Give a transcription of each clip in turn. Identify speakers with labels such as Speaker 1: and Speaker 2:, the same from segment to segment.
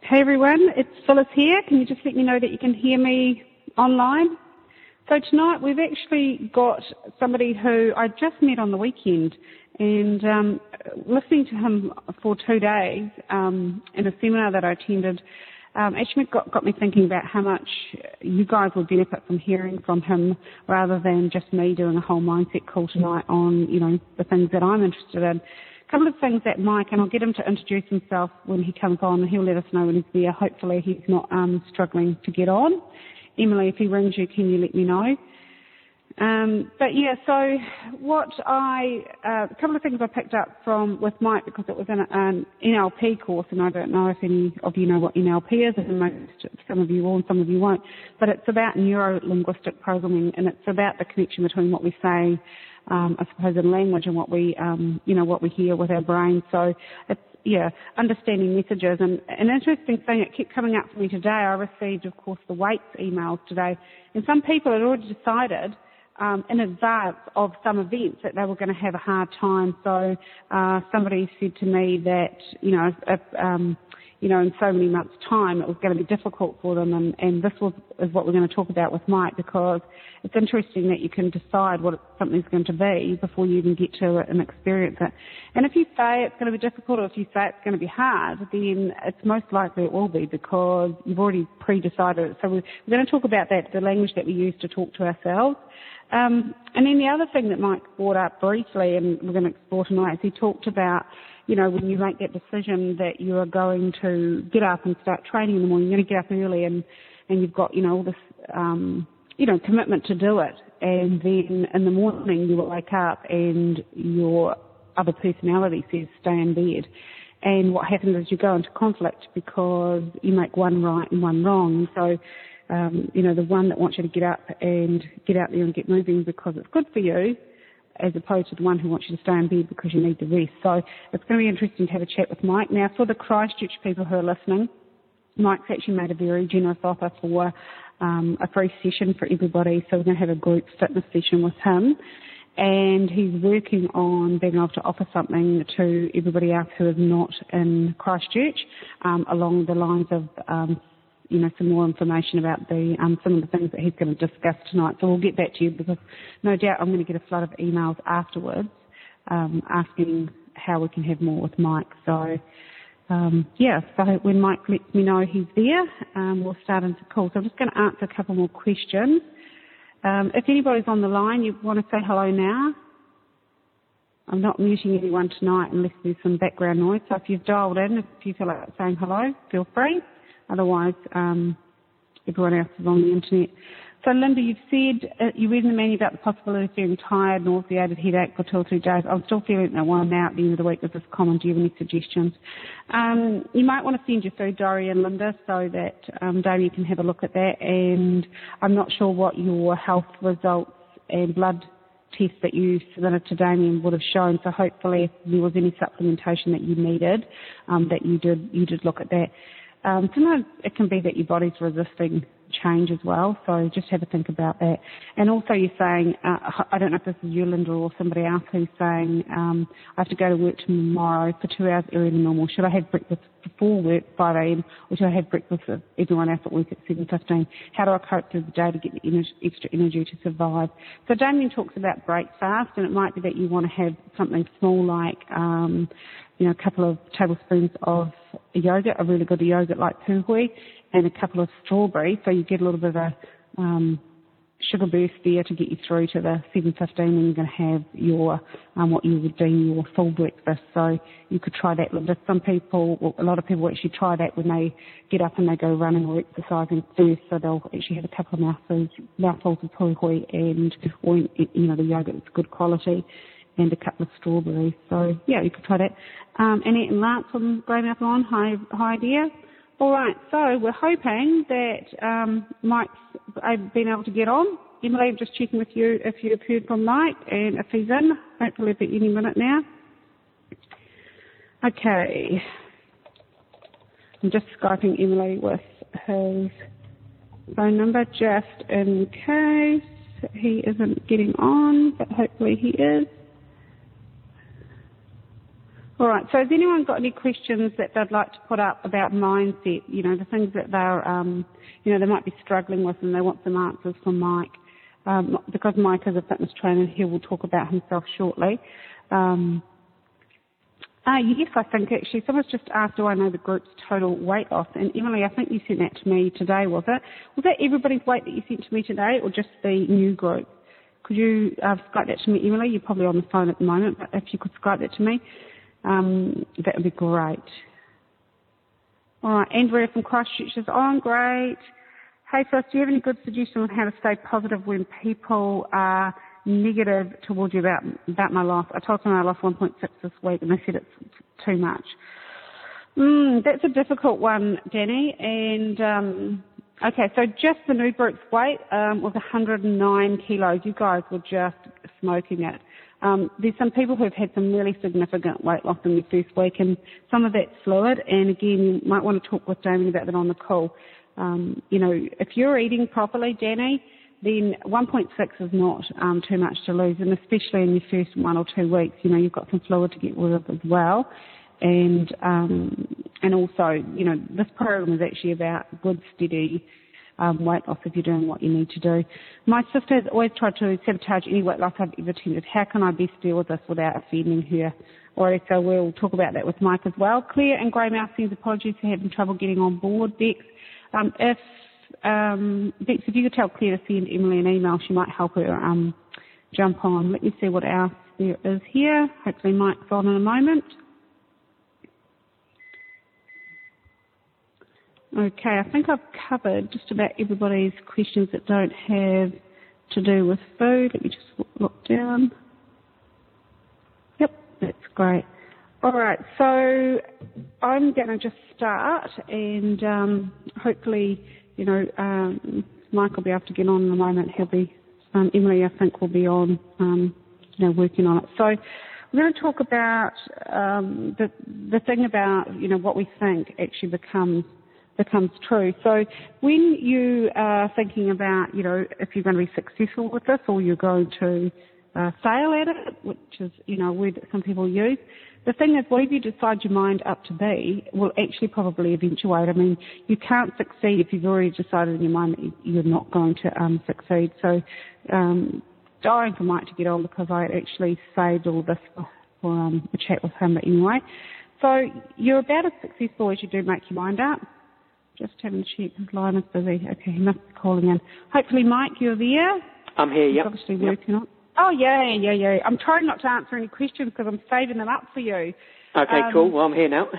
Speaker 1: Hey everyone, it's Phyllis here. Can you just let me know that you can hear me online? So tonight we've actually got somebody who I just met on the weekend, and listening to him for 2 days in a seminar that I attended actually got me thinking about how much you guys will benefit from hearing from him rather than just me doing a whole mindset call tonight on, the things that I'm interested in. A couple of things that Mike, and I'll get him to introduce himself when he comes on, and he'll let us know when he's there. Hopefully he's not struggling to get on. Emily, if he rings you, can you let me know? So a couple of things I picked up with Mike, because it was an NLP course, and I don't know if any of you know what NLP is, and some of you will and some of you won't, but it's about neuro-linguistic programming, and it's about the connection between what we say, I suppose, in language and what we hear with our brain. So it's, understanding messages. And an interesting thing that kept coming up for me today, I received, of course, the weights emails today, and some people had already decided in advance of some events that they were going to have a hard time. So somebody said to me that, in so many months' time it was going to be difficult for them, and this is what we're going to talk about with Mike, because it's interesting that you can decide what something's going to be before you even get to it and experience it. And if you say it's going to be difficult, or if you say it's going to be hard, then it's most likely it will be, because you've already pre-decided it. So we're going to talk about that, the language that we use to talk to ourselves. And then the other thing that Mike brought up briefly, and we're going to explore tonight, is he talked about, when you make that decision that you are going to get up and start training in the morning, you're going to get up early, and you've got, all this, commitment to do it. And then in the morning you will wake up and your other personality says stay in bed. And what happens is you go into conflict because you make one right and one wrong. So, the one that wants you to get up and get out there and get moving because it's good for you, as opposed to the one who wants you to stay in bed because you need the rest. So it's going to be interesting to have a chat with Mike. Now, for the Christchurch people who are listening, Mike's actually made a very generous offer for a free session for everybody. So we're going to have a group fitness session with him. And he's working on being able to offer something to everybody else who is not in Christchurch, along the lines of some more information about some of the things that he's going to discuss tonight. So we'll get back to you, because no doubt I'm going to get a flood of emails afterwards asking how we can have more with Mike. So, so when Mike lets me know he's there, we'll start into the call. So I'm just going to answer a couple more questions. If anybody's on the line, you want to say hello now. I'm not muting anyone tonight unless there's some background noise. So if you've dialed in, if you feel like saying hello, feel free. Otherwise, everyone else is on the internet. So, Linda, you've said you read in the manual about the possibility of feeling tired, nauseated, headache for 2 or 3 days. I'm still feeling that one now at the end of the week. Is this common? Do you have any suggestions? You might want to send your food diary in, Linda, so that Damien can have a look at that. And I'm not sure what your health results and blood tests that you submitted to Damien would have shown. So hopefully, if there was any supplementation that you needed, that you did look at that. Sometimes it can be that your body's resisting change as well, so just have a think about that. And also you're saying, I don't know if this is you, Linda, or somebody else who's saying, I have to go to work tomorrow for 2 hours earlier than normal. Should I have breakfast before work, 5 a.m., or should I have breakfast with everyone else at work at 7:15? How do I cope through the day to get the extra energy to survive? So Damien talks about break fast, and it might be that you want to have something small like, a couple of tablespoons of yogurt, a really good yogurt like puhui, and a couple of strawberries, so you get a little bit of a sugar burst there to get you through to the 7:15 when you're going to have your what you would deem your full breakfast. So you could try that. A lot of people actually try that when they get up and they go running or exercising first, so they'll actually have a couple of mouthfuls of puhui and, the yogurt is good quality, and a couple of strawberries. So, you could try that. Annette and Lance from Greymouth Lawn, hi dear. All right, so we're hoping that Mike's been able to get on. Emily, I'm just checking with you if you've heard from Mike and if he's in. Hopefully it'll be any minute now. Okay. I'm just Skyping Emily with his phone number just in case he isn't getting on, but hopefully he is. All right. So has anyone got any questions that they'd like to put up about mindset? You know, the things that they're, they might be struggling with, and they want some answers from Mike. Because Mike is a fitness trainer, he will talk about himself shortly. Yes, I think actually someone's just asked, do I know the group's total weight loss? And Emily, I think you sent that to me today, was it? Was that everybody's weight that you sent to me today, or just the new group? Could you Skype that to me, Emily? You're probably on the phone at the moment, but if you could Skype that to me, that would be great. All right, Andrea from Christchurch says, I'm great. Hey, Phyllis, do you have any good suggestions on how to stay positive when people are negative towards you about my loss? I told them I lost 1.6 this week, and they said it's too much. That's a difficult one, Danny. And okay, so just the new group's weight was 109 kilos. You guys were just smoking it. There's some people who've had some really significant weight loss in the first week, and some of that's fluid. And again, you might want to talk with Damien about that on the call. If you're eating properly, Danny, then 1.6 is not too much to lose, and especially in your first 1 or 2 weeks, you've got some fluid to get rid of as well. And also, this program is actually about good, steady weight loss if you're doing what you need to do. My sister has always tried to sabotage any weight loss I've ever attempted. How can I best deal with this without offending her? Alright, so we'll talk about that with Mike as well. Claire and Greymouth sends apologies for having trouble getting on board. Bex, Bex, if you could tell Claire to send Emily an email, she might help her jump on. Let me see what else there is here. Hopefully Mike's on in a moment. Okay, I think I've covered just about everybody's questions that don't have to do with food. Let me just look down. Yep, that's great. All right, so I'm going to just start, and hopefully, Mike will be able to get on in a moment. He'll be, Emily, I think, will be on, working on it. So we're going to talk about the thing about, what we think actually becomes true. So when you are thinking about, if you're going to be successful with this or you're going to fail at it, which is, a word that some people use, the thing is, whatever you decide your mind up to be will actually probably eventuate. I mean, you can't succeed if you've already decided in your mind that you're not going to succeed. So dying for Mike to get on because I actually saved all this for a chat with him. But anyway, so you're about as successful as you do make your mind up. Just having to check, his line is busy. Okay, he must be calling in. Hopefully, Mike, you're there.
Speaker 2: I'm here, yep.
Speaker 1: He's obviously working on it. Oh, yeah. I'm trying not to answer any questions because I'm saving them up for you.
Speaker 2: Okay, cool. Well, I'm here now.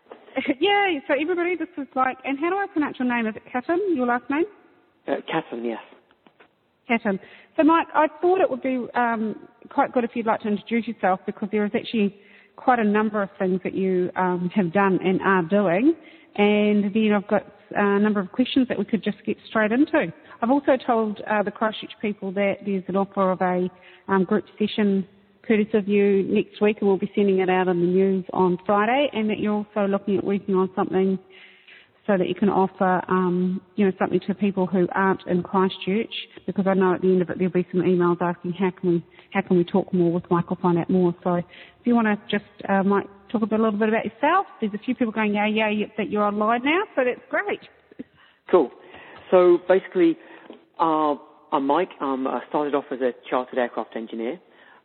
Speaker 1: Yeah, so everybody, this is and how do I pronounce your name? Is it Catton, your last name?
Speaker 2: Catton, yes.
Speaker 1: Catton. So, Mike, I thought it would be quite good if you'd like to introduce yourself, because there is actually quite a number of things that you have done and are doing. And then I've got a number of questions that we could just get straight into. I've also told the Christchurch people that there's an offer of a group session courtesy of you next week, and we'll be sending it out in the news on Friday, and that you're also looking at working on something so that you can offer, something to people who aren't in Christchurch, because I know at the end of it there'll be some emails asking how can we talk more with Mike or find out more. So if you want to just, Mike, talk a little bit about yourself. There's a few people going, yeah, that you're online now, so that's great.
Speaker 2: Cool. So basically, I'm Mike. I started off as a chartered aircraft engineer.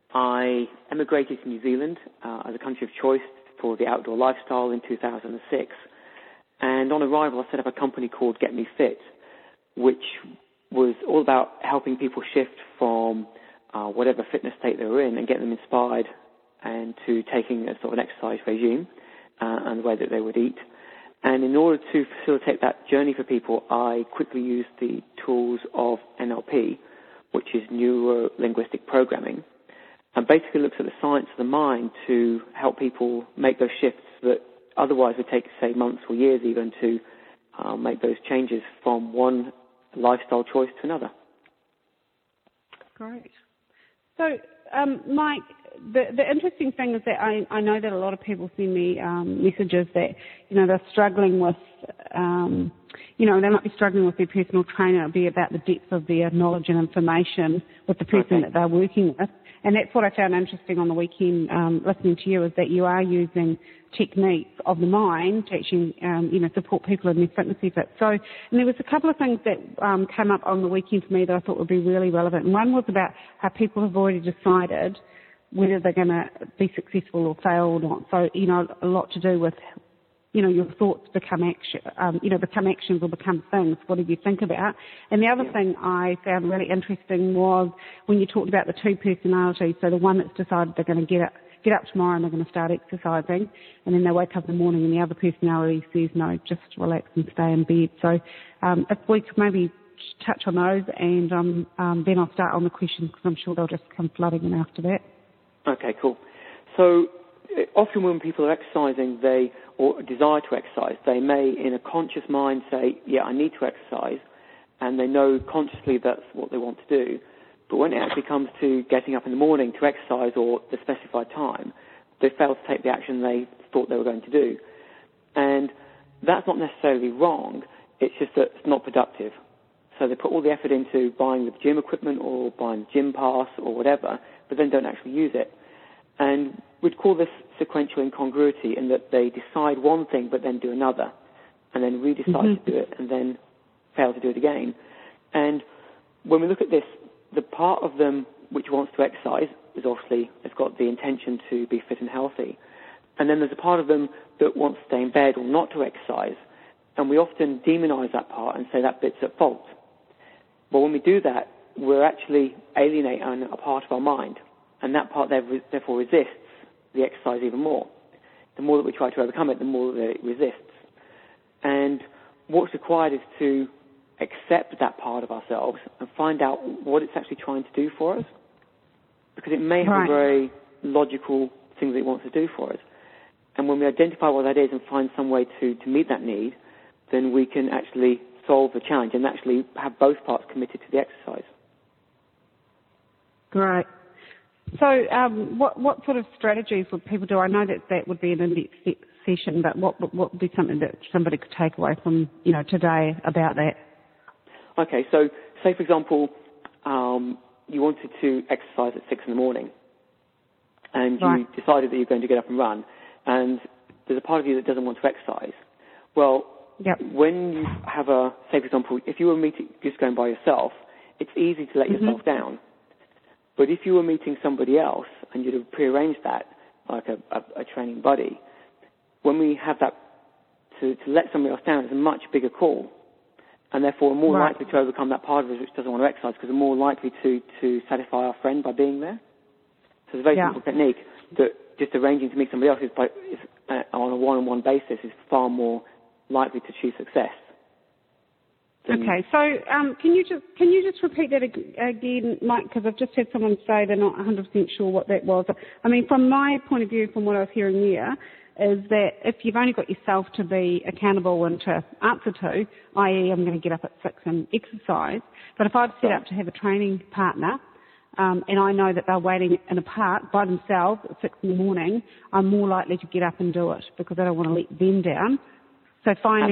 Speaker 2: I emigrated to New Zealand as a country of choice for the outdoor lifestyle in 2006. And on arrival, I set up a company called Get Me Fit, which was all about helping people shift from whatever fitness state they were in and get them inspired and to taking a sort of an exercise regime and the way that they would eat. And in order to facilitate that journey for people, I quickly used the tools of NLP, which is Neuro-Linguistic Programming, and basically looks at the science of the mind to help people make those shifts that otherwise would take, say, months or years even to make those changes from one lifestyle choice to another.
Speaker 1: Great. So, Mike, the interesting thing is that I know that a lot of people send me messages that, they're struggling with, they might be struggling with their personal trainer. It'll be about the depth of their knowledge and information with the person that they're working with. And that's what I found interesting on the weekend, listening to you, is that you are using techniques of the mind to actually, support people in their fitness efforts. So, and there was a couple of things that came up on the weekend for me that I thought would be really relevant. And one was about how people have already decided whether they're going to be successful or fail or not. So, a lot to do with, your thoughts become action, become actions or become things, whatever you think about. And the other thing I found really interesting was when you talked about the two personalities. So the one that's decided they're going to get up tomorrow and they're going to start exercising, and then they wake up in the morning and the other personality says, no, just relax and stay in bed. So if we could maybe touch on those, and then I'll start on the questions because I'm sure they'll just come flooding in after that.
Speaker 2: Okay, cool. So often when people are exercising, or desire to exercise, they may, in a conscious mind, say, yeah, I need to exercise, and they know consciously that's what they want to do. But when it actually comes to getting up in the morning to exercise or the specified time, they fail to take the action they thought they were going to do. And that's not necessarily wrong, it's just that it's not productive. So they put all the effort into buying the gym equipment or buying the gym pass or whatever, but then don't actually use it. And we'd call this sequential incongruity, in that they decide one thing but then do another, and then redecide to do it and then fail to do it again. And when we look at this, the part of them which wants to exercise is obviously, it's got the intention to be fit and healthy. And then there's a part of them that wants to stay in bed or not to exercise. And we often demonize that part and say that bit's at fault. But when we do that, we're actually alienating a part of our mind. And that part therefore resists the exercise even more. The more that we try to overcome it, the more that it resists. And what's required is to accept that part of ourselves and find out what it's actually trying to do for us. Because it may have a very logical thing that it wants to do for us. And when we identify what that is and find some way to meet that need, then we can actually solve the challenge and actually have both parts committed to the exercise.
Speaker 1: Great. So what sort of strategies would people do? I know that would be an in-depth session, but what would be something that somebody could take away from, today about that?
Speaker 2: Okay, so say, for example, you wanted to exercise at 6 in the morning, and you decided that you're going to get up and run, and there's a part of you that doesn't want to exercise. Well, when you have say, for example, if you were just going by yourself, it's easy to let yourself down. But if you were meeting somebody else and you'd have prearranged that, like a training buddy, when we have that, to let somebody else down is a much bigger call. And therefore we're more likely to overcome that part of us which doesn't want to exercise, because we're more likely to satisfy our friend by being there. So it's a very simple technique that just arranging to meet somebody else on a one-on-one basis is far more likely to achieve success.
Speaker 1: Okay, so can you just repeat that again, Mike? Because I've just had someone say they're not 100% sure what that was. I mean, from my point of view, from what I was hearing there, is that if you've only got yourself to be accountable and to answer to, i.e. I'm going to get up at 6 and exercise, but if I've set up to have a training partner, and I know that they're waiting in a park by themselves at 6 in the morning, I'm more likely to get up and do it because I don't want to let them down. So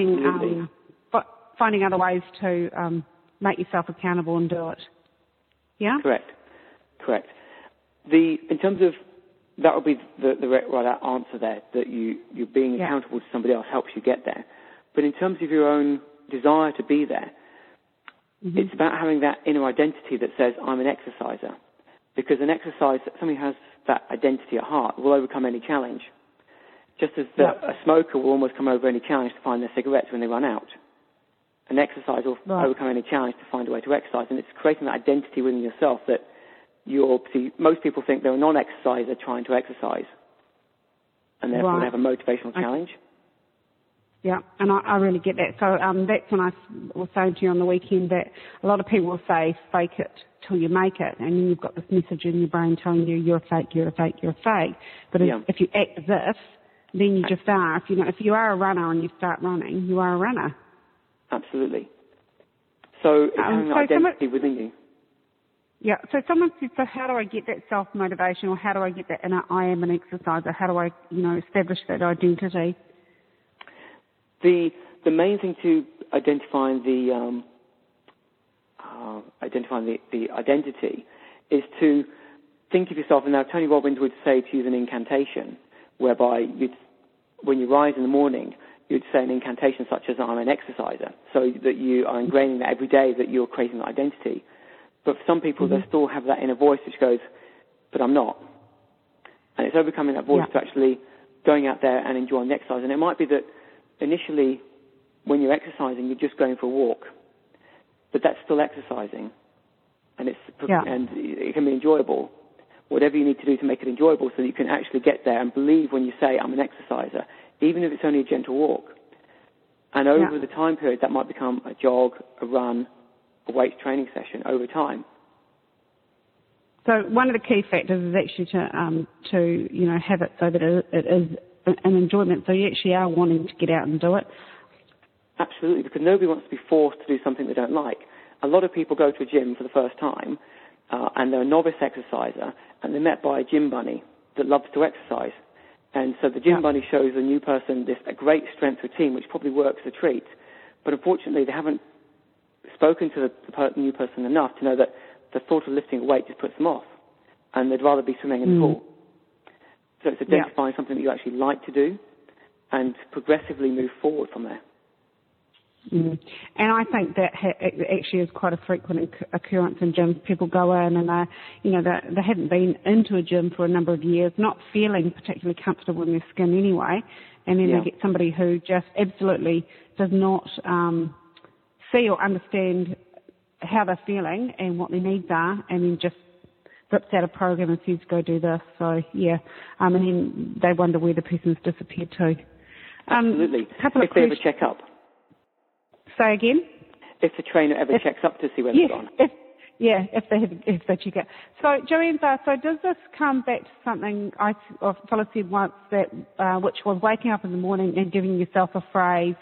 Speaker 1: finding other ways to make yourself accountable and do it. Yeah?
Speaker 2: Correct. In terms of, that would be the right answer there, that you being accountable to somebody else helps you get there. But in terms of your own desire to be there, it's about having that inner identity that says, I'm an exerciser. Because an exercise, somebody who has that identity at heart, will overcome any challenge. Just as a smoker will almost come over any challenge to find their cigarettes when they run out. An exercise will overcome any challenge to find a way to exercise. And it's creating that identity within yourself that most people think they're a non-exerciser trying to exercise. And therefore they have a motivational challenge.
Speaker 1: Yeah, and I really get that. So that's when I was saying to you on the weekend that a lot of people will say, fake it till you make it. And then you've got this message in your brain telling you, you're a fake, you're a fake, you're a fake. But if you act as if, then you just are. If you are a runner and you start running, you are a runner.
Speaker 2: Absolutely. So it's having an identity within you.
Speaker 1: Yeah, so someone said, so how do I get that self-motivation, or how do I get that inner I am an exerciser? How do I, establish that identity?
Speaker 2: The main thing to identifying the identity is to think of yourself, and now Tony Robbins would say to use an incantation, whereby when you rise in the morning, you'd say an incantation such as, I'm an exerciser, so that you are ingraining that every day that you're creating that identity. But for some people, they still have that inner voice which goes, but I'm not. And it's overcoming that voice to actually going out there and enjoying the exercise. And it might be that initially, when you're exercising, you're just going for a walk, but that's still exercising, and and it can be enjoyable. Whatever you need to do to make it enjoyable, so that you can actually get there and believe when you say, I'm an exerciser, even if it's only a gentle walk. And over the time period, that might become a jog, a run, a weight training session over time.
Speaker 1: So one of the key factors is actually to have it so that it is an enjoyment. So you actually are wanting to get out and do it.
Speaker 2: Absolutely, because nobody wants to be forced to do something they don't like. A lot of people go to a gym for the first time, and they're a novice exerciser, and they're met by a gym bunny that loves to exercise. And so the gym bunny shows a new person a great strength routine, which probably works a treat. But unfortunately, they haven't spoken to the new person enough to know that the thought of lifting a weight just puts them off, and they'd rather be swimming in the pool. So it's identifying something that you actually like to do and progressively move forward from there.
Speaker 1: And I think that actually is quite a frequent occurrence in gyms. People go in and they haven't been into a gym for a number of years, not feeling particularly comfortable in their skin anyway, and then they get somebody who just absolutely does not see or understand how they're feeling and what their needs are, and then just rips out a program and says, go do this. So, and then they wonder where the person's disappeared to.
Speaker 2: Absolutely. If they ever check up.
Speaker 1: Say again?
Speaker 2: If the trainer ever checks up to see where they've gone.
Speaker 1: If they check up. So, Joanne, so does this come back to something a fellow said once, that which was waking up in the morning and giving yourself a phrase,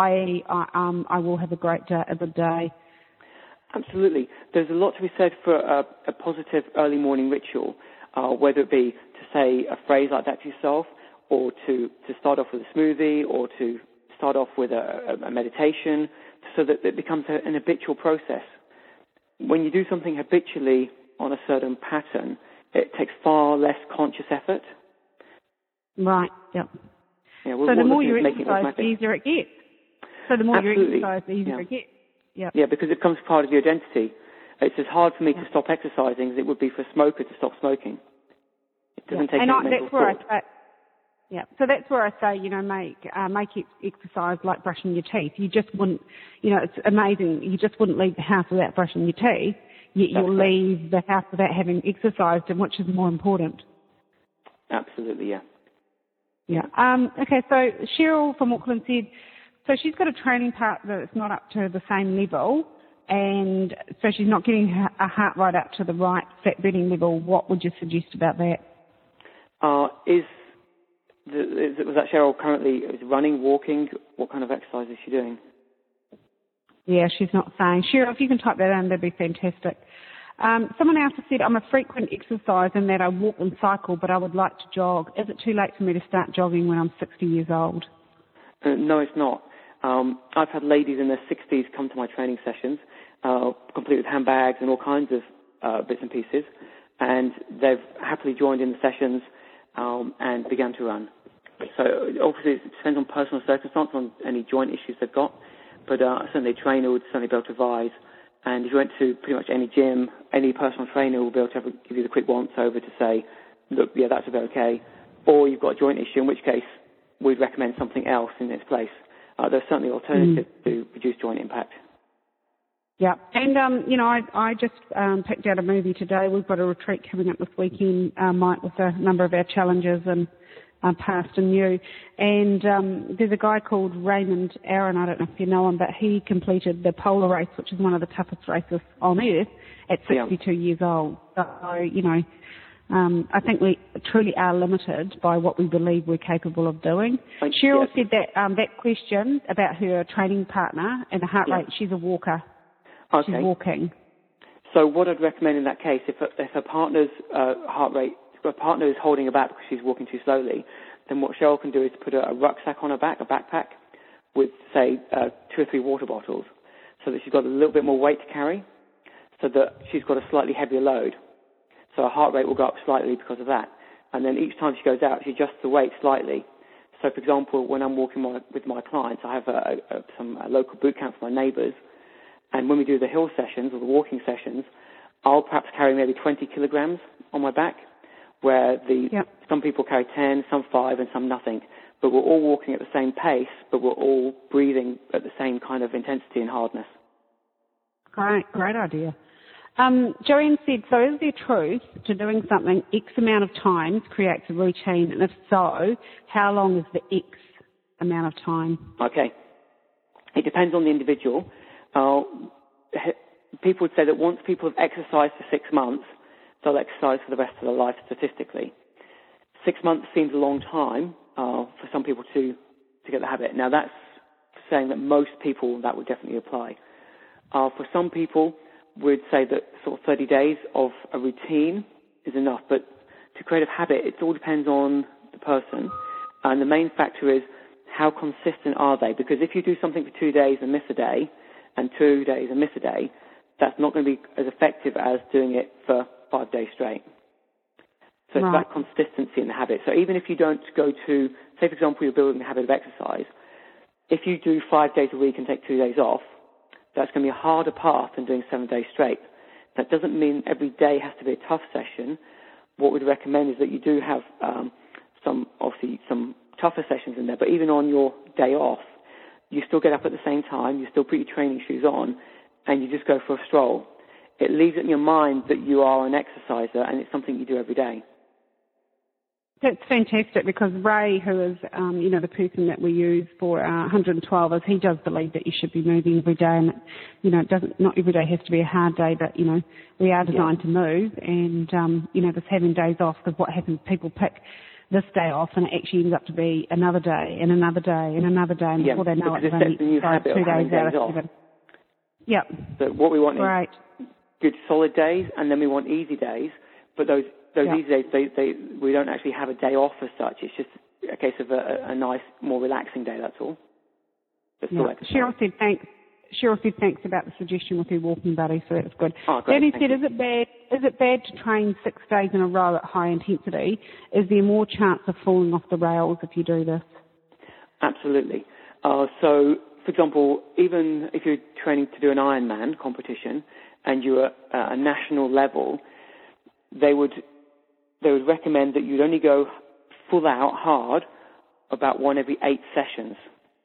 Speaker 1: I will have a great day, a good day?
Speaker 2: Absolutely. There's a lot to be said for a positive early morning ritual, whether it be to say a phrase like that to yourself, or to start off with a smoothie, or to start off with a meditation, so that it becomes an habitual process. When you do something habitually on a certain pattern, it takes far less conscious effort.
Speaker 1: Right, yep.
Speaker 2: Yeah,
Speaker 1: so the more you exercise, the easier it gets. So the more
Speaker 2: Absolutely.
Speaker 1: you exercise, the easier it gets. Yep.
Speaker 2: Yeah, because it becomes part of your identity. It's as hard for me to stop exercising as it would be for a smoker to stop smoking. It doesn't take any mental thought.
Speaker 1: So that's where I say, make exercise like brushing your teeth. You just wouldn't, it's amazing. You just wouldn't leave the house without brushing your teeth. Yet you'll leave the house without having exercised, and which is more important.
Speaker 2: Absolutely, yeah.
Speaker 1: Yeah. Okay, so Cheryl from Auckland said, so she's got a training partner that's not up to the same level, and so she's not getting her heart rate up to the right fat burning level. What would you suggest about that?
Speaker 2: Was that Cheryl currently running, walking? What kind of exercise is she doing?
Speaker 1: Yeah, she's not saying. Cheryl, if you can type that in, that'd be fantastic. Someone else has said, I'm a frequent exerciser in that I walk and cycle, but I would like to jog. Is it too late for me to start jogging when I'm 60 years old?
Speaker 2: No, it's not. I've had ladies in their 60s come to my training sessions, complete with handbags and all kinds of bits and pieces, and they've happily joined in the sessions and began to run. So obviously it depends on personal circumstance, on any joint issues they've got, but certainly a trainer would certainly be able to advise. And if you went to pretty much any gym, any personal trainer will be able to give you the quick once over to say, look, yeah, that's about okay. Or you've got a joint issue, in which case we'd recommend something else in its place. There's certainly alternatives to reduce joint impact.
Speaker 1: Yeah, and I just picked out a movie today. We've got a retreat coming up this weekend, Mike, with a number of our challenges and past and new. And there's a guy called Raymond Aaron. I don't know if you know him, but he completed the Polar Race, which is one of the toughest races on earth, at 62 years old. So I think we truly are limited by what we believe we're capable of doing. Cheryl said that that question about her training partner and the heart rate, she's a walker.
Speaker 2: Okay.
Speaker 1: She's walking.
Speaker 2: So what I'd recommend in that case, if her partner's heart rate, if her partner is holding her back because she's walking too slowly, then what Cheryl can do is put a rucksack on her back, a backpack, with, say, 2 or 3 water bottles, so that she's got a little bit more weight to carry, so that she's got a slightly heavier load. So her heart rate will go up slightly because of that. And then each time she goes out, she adjusts the weight slightly. So, for example, when I'm walking with my clients, I have some local boot camp for my neighbours. And when we do the hill sessions or the walking sessions, I'll perhaps carry maybe 20 kilograms on my back, where some people carry 10, some 5, and some nothing. But we're all walking at the same pace, but we're all breathing at the same kind of intensity and hardness.
Speaker 1: Great idea. Joanne said, so is there truth to doing something X amount of times creates a routine? And if so, how long is the X amount of time? Okay.
Speaker 2: It depends on the individual. People would say that once people have exercised for 6 months, they'll exercise for the rest of their life statistically. 6 months seems a long time for some people to get the habit. Now, that's saying that most people, that would definitely apply. For some people, we'd say that sort of 30 days of a routine is enough. But to create a habit, it all depends on the person. And the main factor is how consistent are they? Because if you do something for 2 days and miss a day, and 2 days and miss a day, that's not going to be as effective as doing it for 5 days straight. So it's about consistency in the habit. So even if you don't go to, say, for example, you're building a habit of exercise, if you do 5 days a week and take 2 days off, that's going to be a harder path than doing 7 days straight. That doesn't mean every day has to be a tough session. What we'd recommend is that you do have some tougher sessions in there, but even on your day off, you still get up at the same time, you still put your training shoes on, and you just go for a stroll. It leaves it in your mind that you are an exerciser, and it's something you do every day.
Speaker 1: That's fantastic, because Ray, who is, the person that we use for 112, he does believe that you should be moving every day, and not every day has to be a hard day, but we are designed to move, and this having days off, because what happens, people pick this day off, and it actually ends up to be another day and another day and another day, and before they know it, it's only 2 days out of 7. Yep.
Speaker 2: So what we want is good solid days, and then we want easy days, but those easy days, we don't actually have a day off as such. It's just a case of a nice, more relaxing day, that's all.
Speaker 1: Cheryl said thanks about the suggestion with your walking buddy, so that's good.
Speaker 2: Oh, great.
Speaker 1: Danny said, is it bad to train 6 days in a row at high intensity? Is there more chance of falling off the rails if you do this?
Speaker 2: Absolutely. So, for example, even if you're training to do an Ironman competition and you're at a national level, they would recommend that you'd only go full out hard about 1 every 8 sessions.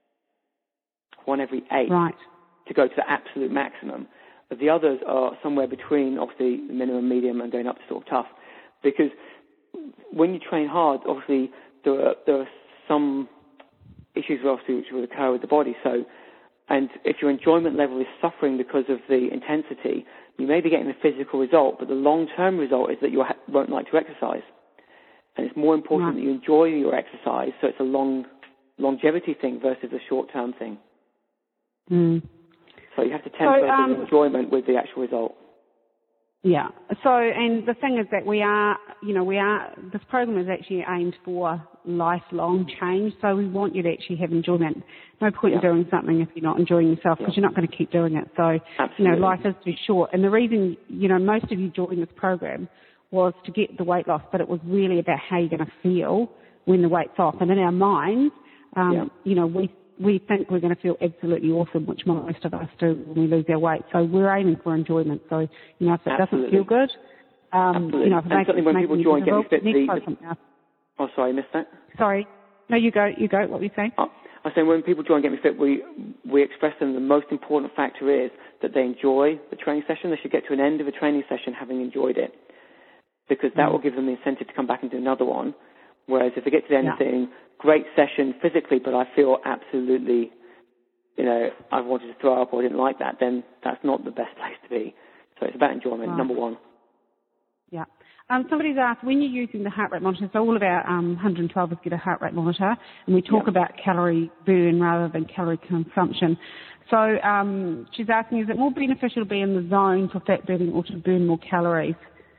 Speaker 2: 1 every 8.
Speaker 1: Right.
Speaker 2: To go to the absolute maximum. But the others are somewhere between, obviously, the minimum, medium, and going up to sort of tough. Because when you train hard, obviously, there are some issues, obviously, which will occur with the body. So, and if your enjoyment level is suffering because of the intensity, you may be getting the physical result, but the long-term result is that you won't like to exercise. And it's more important that you enjoy your exercise, so it's a longevity thing versus a short-term thing.
Speaker 1: Mm.
Speaker 2: So you have to temper the enjoyment with the actual result.
Speaker 1: Yeah. So, and the thing is that this program is actually aimed for lifelong change. So we want you to actually have enjoyment. No point in doing something if you're not enjoying yourself, because you're not going to keep doing it. So, life is too short. And the reason, most of you joined this program was to get the weight loss, but it was really about how you're going to feel when the weight's off. And in our minds, we think we're going to feel absolutely awesome, which most of us do when we lose our weight. So we're aiming for enjoyment. So, if it doesn't feel good,
Speaker 2: and certainly when people join Get Me Fit, oh, sorry, I missed that.
Speaker 1: Sorry. No, you go. What were you saying?
Speaker 2: I was saying when people join Get Me Fit, we express them the most important factor is that they enjoy the training session. They should get to an end of a training session having enjoyed it, because that will give them the incentive to come back and do another one. Whereas if they get to the end saying, great session physically, but I feel absolutely, I wanted to throw up or didn't like that, then that's not the best place to be. So it's about enjoyment, number one. Yeah.
Speaker 1: Somebody's asked, when you're using the heart rate monitor, so all of our 112ers get a heart rate monitor, and we talk about calorie burn rather than calorie consumption. So she's asking, is it more beneficial to be in the zone for fat burning or to burn more calories?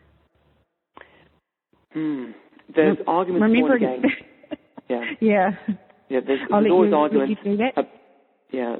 Speaker 2: There's arguments for and against. Yeah, there's always arguments.
Speaker 1: Would you do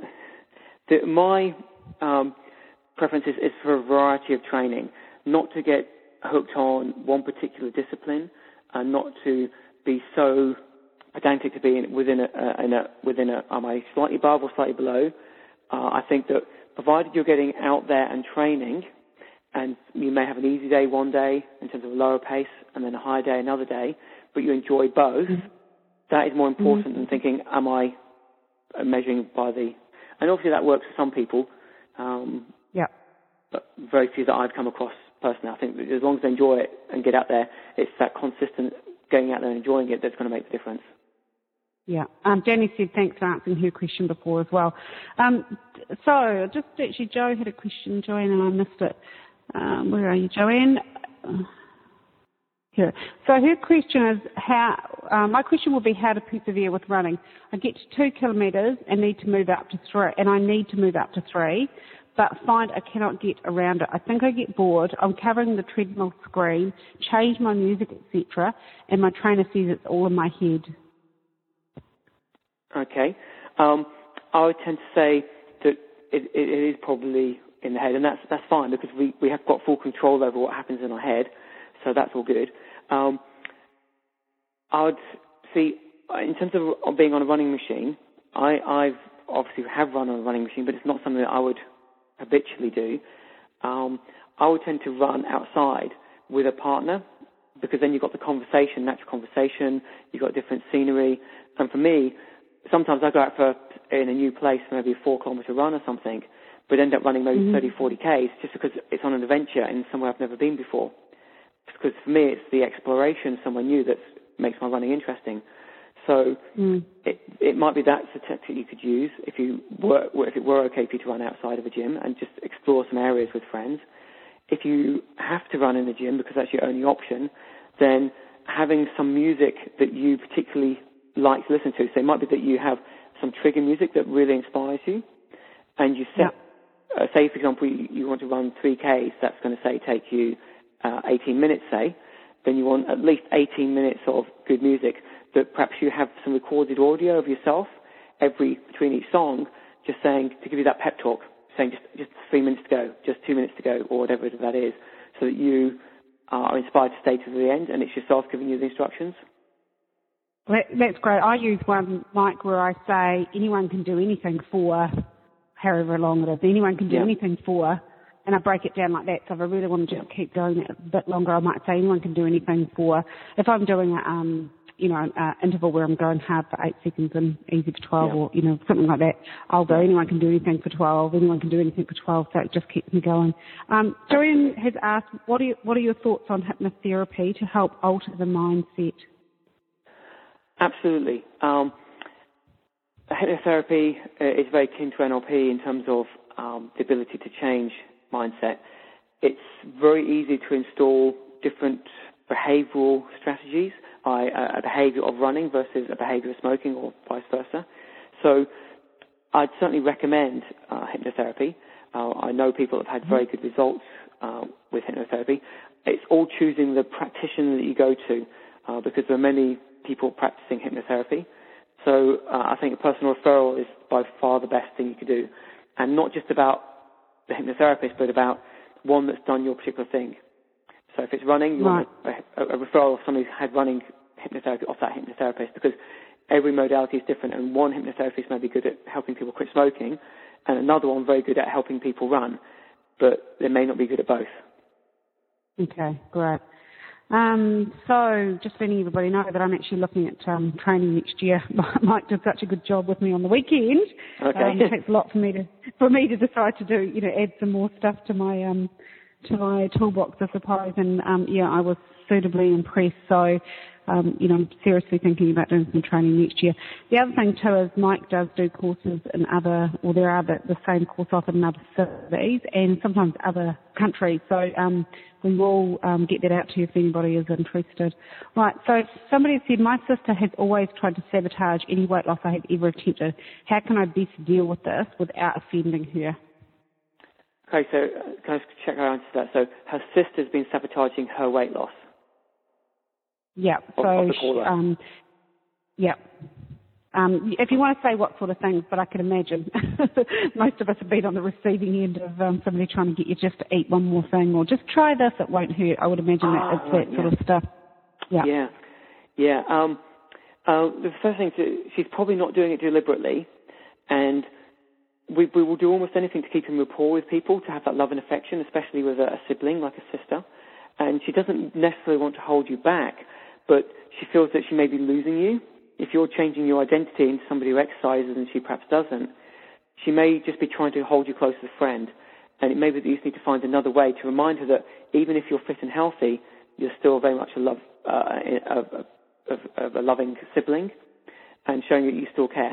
Speaker 1: that?
Speaker 2: My preference is for a variety of training, not to get hooked on one particular discipline and not to be so pedantic to be within am I slightly above or slightly below? I think that provided you're getting out there and training, and you may have an easy day one day in terms of a lower pace and then a higher day another day, but you enjoy both, that is more important than thinking, am I measuring by the... And obviously that works for some people, but very few that I've come across personally. I think that as long as they enjoy it and get out there, it's that consistent getting out there and enjoying it that's going to make the difference.
Speaker 1: Yeah. Danny said thanks for answering her question before as well. So just actually, Joe had a question, Joanne, and I missed it. Where are you, Joanne? Here. So her question is my question will be how to persevere with running. I get to 2 kilometres and need to move up to 3, but find I cannot get around it. I think I get bored. I'm covering the treadmill screen, change my music, etc., and my trainer says it's all in my head.
Speaker 2: Okay. I would tend to say that it is probably in the head, and that's fine because we have got full control over what happens in our head, so that's all good. I would see, in terms of being on a running machine, I've obviously have run on a running machine, but it's not something that I would habitually do. I would tend to run outside with a partner because then you've got the conversation, natural conversation, you've got different scenery, and for me, sometimes I go out in a new place, maybe a 4-kilometre run or something, but end up running maybe 30, 40 Ks just because it's on an adventure in somewhere I've never been before. Because for me, it's the exploration somewhere new that makes my running interesting. So it might be that's a tactic you could use if it were okay for you to run outside of a gym and just explore some areas with friends. If you have to run in the gym because that's your only option, then having some music that you particularly like to listen to. So it might be that you have some trigger music that really inspires you, and you set, say, for example, you want to run 3Ks, that's going to, say, take you 18 minutes, say, then you want at least 18 minutes of good music that perhaps you have some recorded audio of yourself between each song, just saying, to give you that pep talk, saying just 3 minutes to go, just 2 minutes to go, or whatever that is, so that you are inspired to stay to the end, and it's yourself giving you the instructions.
Speaker 1: That's great. I use one, Mike, where I say anyone can do anything for however long it is. Anyone can do anything for, and I break it down like that. So if I really want to just keep going a bit longer, I might say anyone can do anything for. If I'm doing an interval where I'm going hard for 8 seconds and easy for 12, or something like that, I'll go anyone can do anything for 12. Anyone can do anything for 12. So it just keeps me going. Joanne has asked, what are your thoughts on hypnotherapy to help alter the mindset?
Speaker 2: Absolutely. Hypnotherapy is very akin to NLP in terms of the ability to change mindset. It's very easy to install different behavioral strategies, a behavior of running versus a behavior of smoking or vice versa. So I'd certainly recommend hypnotherapy. I know people have had very good results with hypnotherapy. It's all choosing the practitioner that you go to because there are many people practicing hypnotherapy. So I think a personal referral is by far the best thing you could do. And not just about the hypnotherapist, but about one that's done your particular thing. So if it's running, you want a referral of somebody who's had running hypnotherapy off that hypnotherapist, because every modality is different, and one hypnotherapist may be good at helping people quit smoking, and another one very good at helping people run, but they may not be good at both. Okay, great.
Speaker 1: So just letting everybody know that I'm actually looking at training next year. Mike did such a good job with me on the weekend.
Speaker 2: Okay.
Speaker 1: It takes a lot for me to decide to do, add some more stuff to my toolbox, I suppose. And I was suitably impressed. So I'm seriously thinking about doing some training next year. The other thing too is Mike does do courses in there are the same course offered in other cities and sometimes other countries. So we will get that out to you if anybody is interested. Right, so somebody said, my sister has always tried to sabotage any weight loss I have ever attempted. How can I best deal with this without offending her?
Speaker 2: Okay, so can I check her answer to that? So her sister's been sabotaging her weight loss?
Speaker 1: Yeah. So, if you want to say what sort of things, but I can imagine most of us have been on the receiving end of somebody trying to get you just to eat one more thing, or just try this, it won't hurt. I would imagine it's that sort of stuff. Yeah.
Speaker 2: The first thing, she's probably not doing it deliberately, and we will do almost anything to keep in rapport with people, to have that love and affection, especially with a sibling like a sister. And she doesn't necessarily want to hold you back, but she feels that she may be losing you. If you're changing your identity into somebody who exercises and she perhaps doesn't, she may just be trying to hold you close as a friend. And it may be that you just need to find another way to remind her that even if you're fit and healthy, you're still very much a loving sibling, and showing that you still care.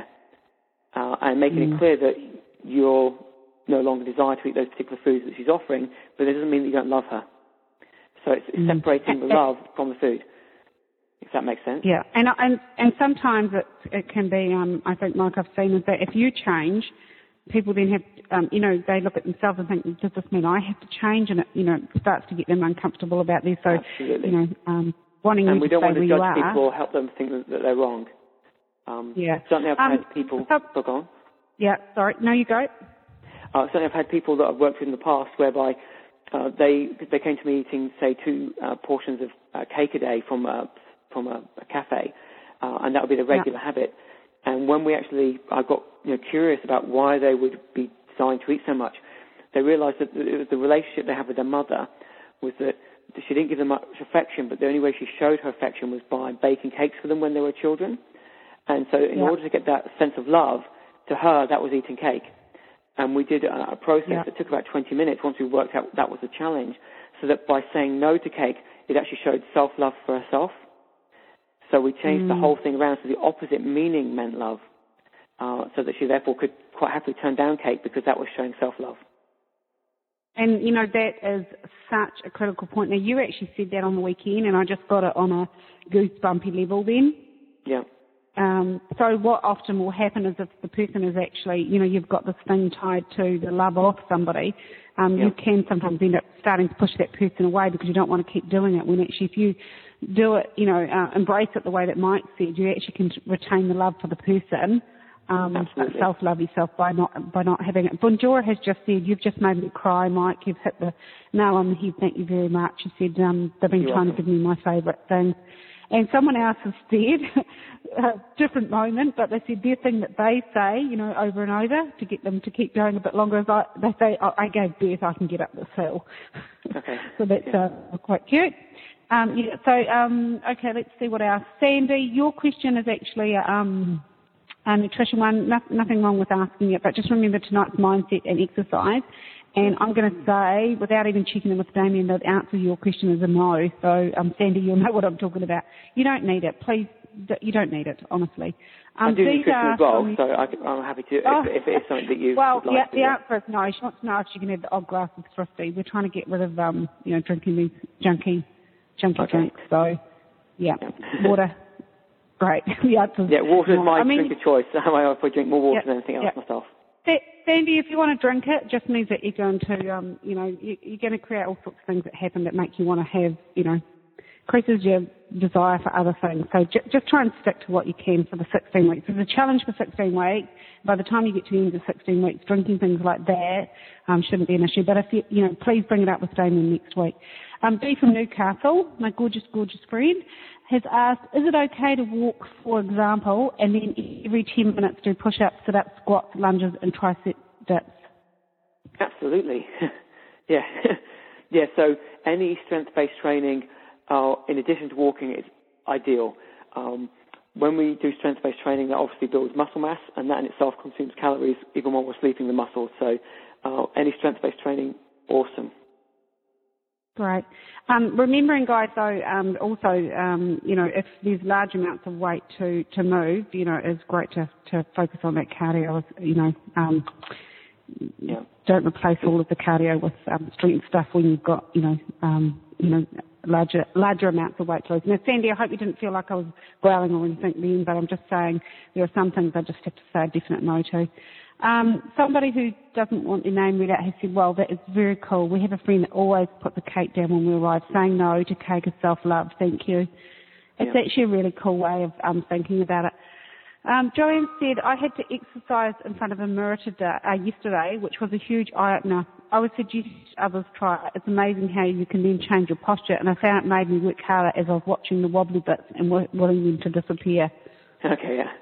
Speaker 2: And making it clear that you're no longer desire to eat those particular foods that she's offering, but it doesn't mean that you don't love her. So it's separating the love from the food, if that makes sense.
Speaker 1: Yeah, and sometimes it can be, I think, like I've seen, is that if you change, people then have, they look at themselves and think, does this mean I have to change? And it starts to get them uncomfortable about this. So,
Speaker 2: absolutely.
Speaker 1: Wanting
Speaker 2: and
Speaker 1: you to stay where you are. And we don't
Speaker 2: want to judge people or help them think that they're wrong. Certainly I've had people... Go on.
Speaker 1: Yeah, sorry. No, you go.
Speaker 2: Certainly I've had people that I've worked with in the past whereby they came to me eating, say, 2 portions of cake a day from a cafe, and that would be the regular habit. And when I got curious about why they would be desiring to eat so much, they realised that it was the relationship they have with their mother was that she didn't give them much affection, but the only way she showed her affection was by baking cakes for them when they were children. And so in order to get that sense of love, to her, that was eating cake. And we did a process that took about 20 minutes once we worked out that was the challenge, so that by saying no to cake, it actually showed self-love for herself. So we changed the whole thing around so the opposite meaning meant love, so that she therefore could quite happily turn down cake because that was showing self-love.
Speaker 1: And, that is such a critical point. Now, you actually said that on the weekend, and I just got it on a goosebumpy level then.
Speaker 2: Yeah.
Speaker 1: So what often will happen is if the person is actually, you've got this thing tied to the love of somebody, you can sometimes end up starting to push that person away because you don't want to keep doing it, when actually if you do it, embrace it the way that Mike said, you actually can retain the love for the person. Self-love yourself by not having it. Bonjora has just said, you've just made me cry, Mike. You've hit the nail on the head. Thank you very much. She said, they've been trying to give me my favourite thing. And someone else has said, a different moment, but they said their thing that they say, over and over to get them to keep going a bit longer is they say, I gave birth, I can get up this hill.
Speaker 2: Okay.
Speaker 1: So that's quite cute. Okay, let's see what else. Sandy, your question is actually a nutrition one. Nothing wrong with asking it, but just remember tonight's mindset and exercise. And I'm going to say, without even checking in with Damien, the answer to your question is a no. So, Sandy, you'll know what I'm talking about. You don't need it. Please, you don't need it, honestly.
Speaker 2: I do nutrition as well, so I'm happy to, if it is something that you would like to do. Well,
Speaker 1: the answer is no. She wants to know if she can have the odd glass of Thrifty. We're trying to get rid of, drinking these junky drinks. So, water. Great.
Speaker 2: Water is my drink of choice. I probably drink more water than anything else myself.
Speaker 1: Sandy, if you want to drink it, just means that you're going to, you're going to create all sorts of things that happen that make you want to have, increases your desire for other things. So just try and stick to what you can for the 16 weeks. There's a challenge for 16 weeks. By the time you get to the end of 16 weeks, drinking things like that shouldn't be an issue. But if you, please bring it up with Damien next week. Dee from Newcastle, my gorgeous, gorgeous friend, has asked, is it okay to walk, for example, and then every 10 minutes do push-ups, sit-ups, squats, lunges, and tricep dips?
Speaker 2: Absolutely. Yeah. So any strength-based training, in addition to walking, is ideal. When we do strength-based training, that obviously builds muscle mass, and that in itself consumes calories even while we're sleeping the muscles. So any strength-based training, awesome.
Speaker 1: Great. Remembering, guys, though, also, if there's large amounts of weight to move, it's great to focus on that cardio. Don't replace all of the cardio with strength stuff when you've got, larger amounts of weight to lose. Now, Sandy, I hope you didn't feel like I was growling or anything then, but I'm just saying there are some things I just have to say a definite no to. Somebody who doesn't want their name read out has said, well, that is very cool. We have a friend that always put the cake down when we arrive. Saying no to cake is self-love. Thank you. It's actually a really cool way of thinking about it. Joanne said, I had to exercise in front of a mirror yesterday, which was a huge eye-opener. I would suggest others try it. It's amazing how you can then change your posture, and I found it made me work harder as I was watching the wobbly bits and wanting them to disappear.
Speaker 2: Okay, yeah.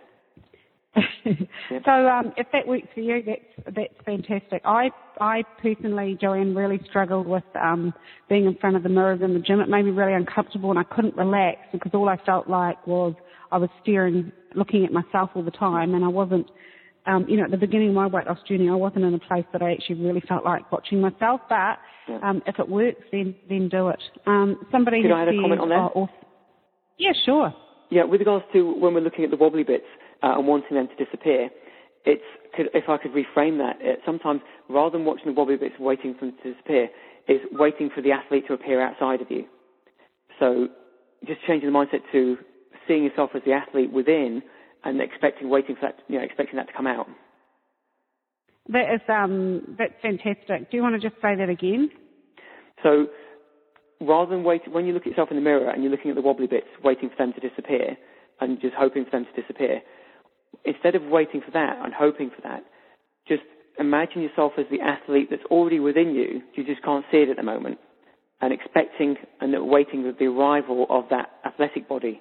Speaker 1: So if that works for you, that's fantastic. I personally, Joanne, really struggled with being in front of the mirrors in the gym. It made me really uncomfortable, and I couldn't relax because all I felt like was I was looking at myself all the time, and I wasn't, at the beginning of my weight loss journey, I wasn't in a place that I actually really felt like watching myself. But if it works, then do it.
Speaker 2: Could I add a comment on that?
Speaker 1: Yeah, sure.
Speaker 2: Yeah, with regards to when we're looking at the wobbly bits and wanting them to disappear, if I could reframe that, sometimes rather than watching the wobbly bits waiting for them to disappear, is waiting for the athlete to appear outside of you. So just changing the mindset to seeing yourself as the athlete within and waiting for that, expecting that to come out.
Speaker 1: That is, that's fantastic. Do you want to just say that again?
Speaker 2: So rather than when you look at yourself in the mirror and you're looking at the wobbly bits, waiting for them to disappear and just hoping for them to disappear, instead of waiting for that and hoping for that, just imagine yourself as the athlete that's already within you. You just can't see it at the moment, and expecting and waiting for the arrival of that athletic body.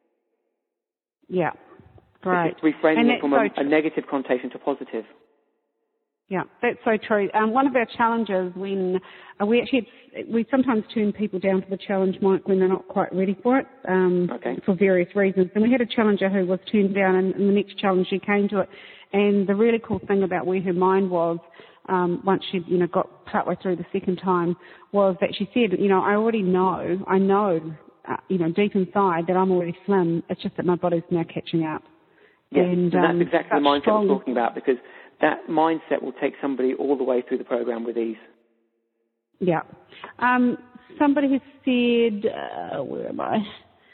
Speaker 1: Yeah, right.
Speaker 2: So reframing it from a negative connotation to positive.
Speaker 1: Yeah, that's so true. One of our challenges when we sometimes turn people down for the challenge, Mike, when they're not quite ready for it, for various reasons. And we had a challenger who was turned down, and in the next challenge she came to it. And the really cool thing about where her mind was, once she got partway through the second time, was that she said, I already know, deep inside that I'm already slim. It's just that my body's now catching up.
Speaker 2: Yeah, and that's exactly the mindset I'm talking about, because that mindset will take somebody all the way through the program with ease.
Speaker 1: Yeah. Somebody has said, where am I?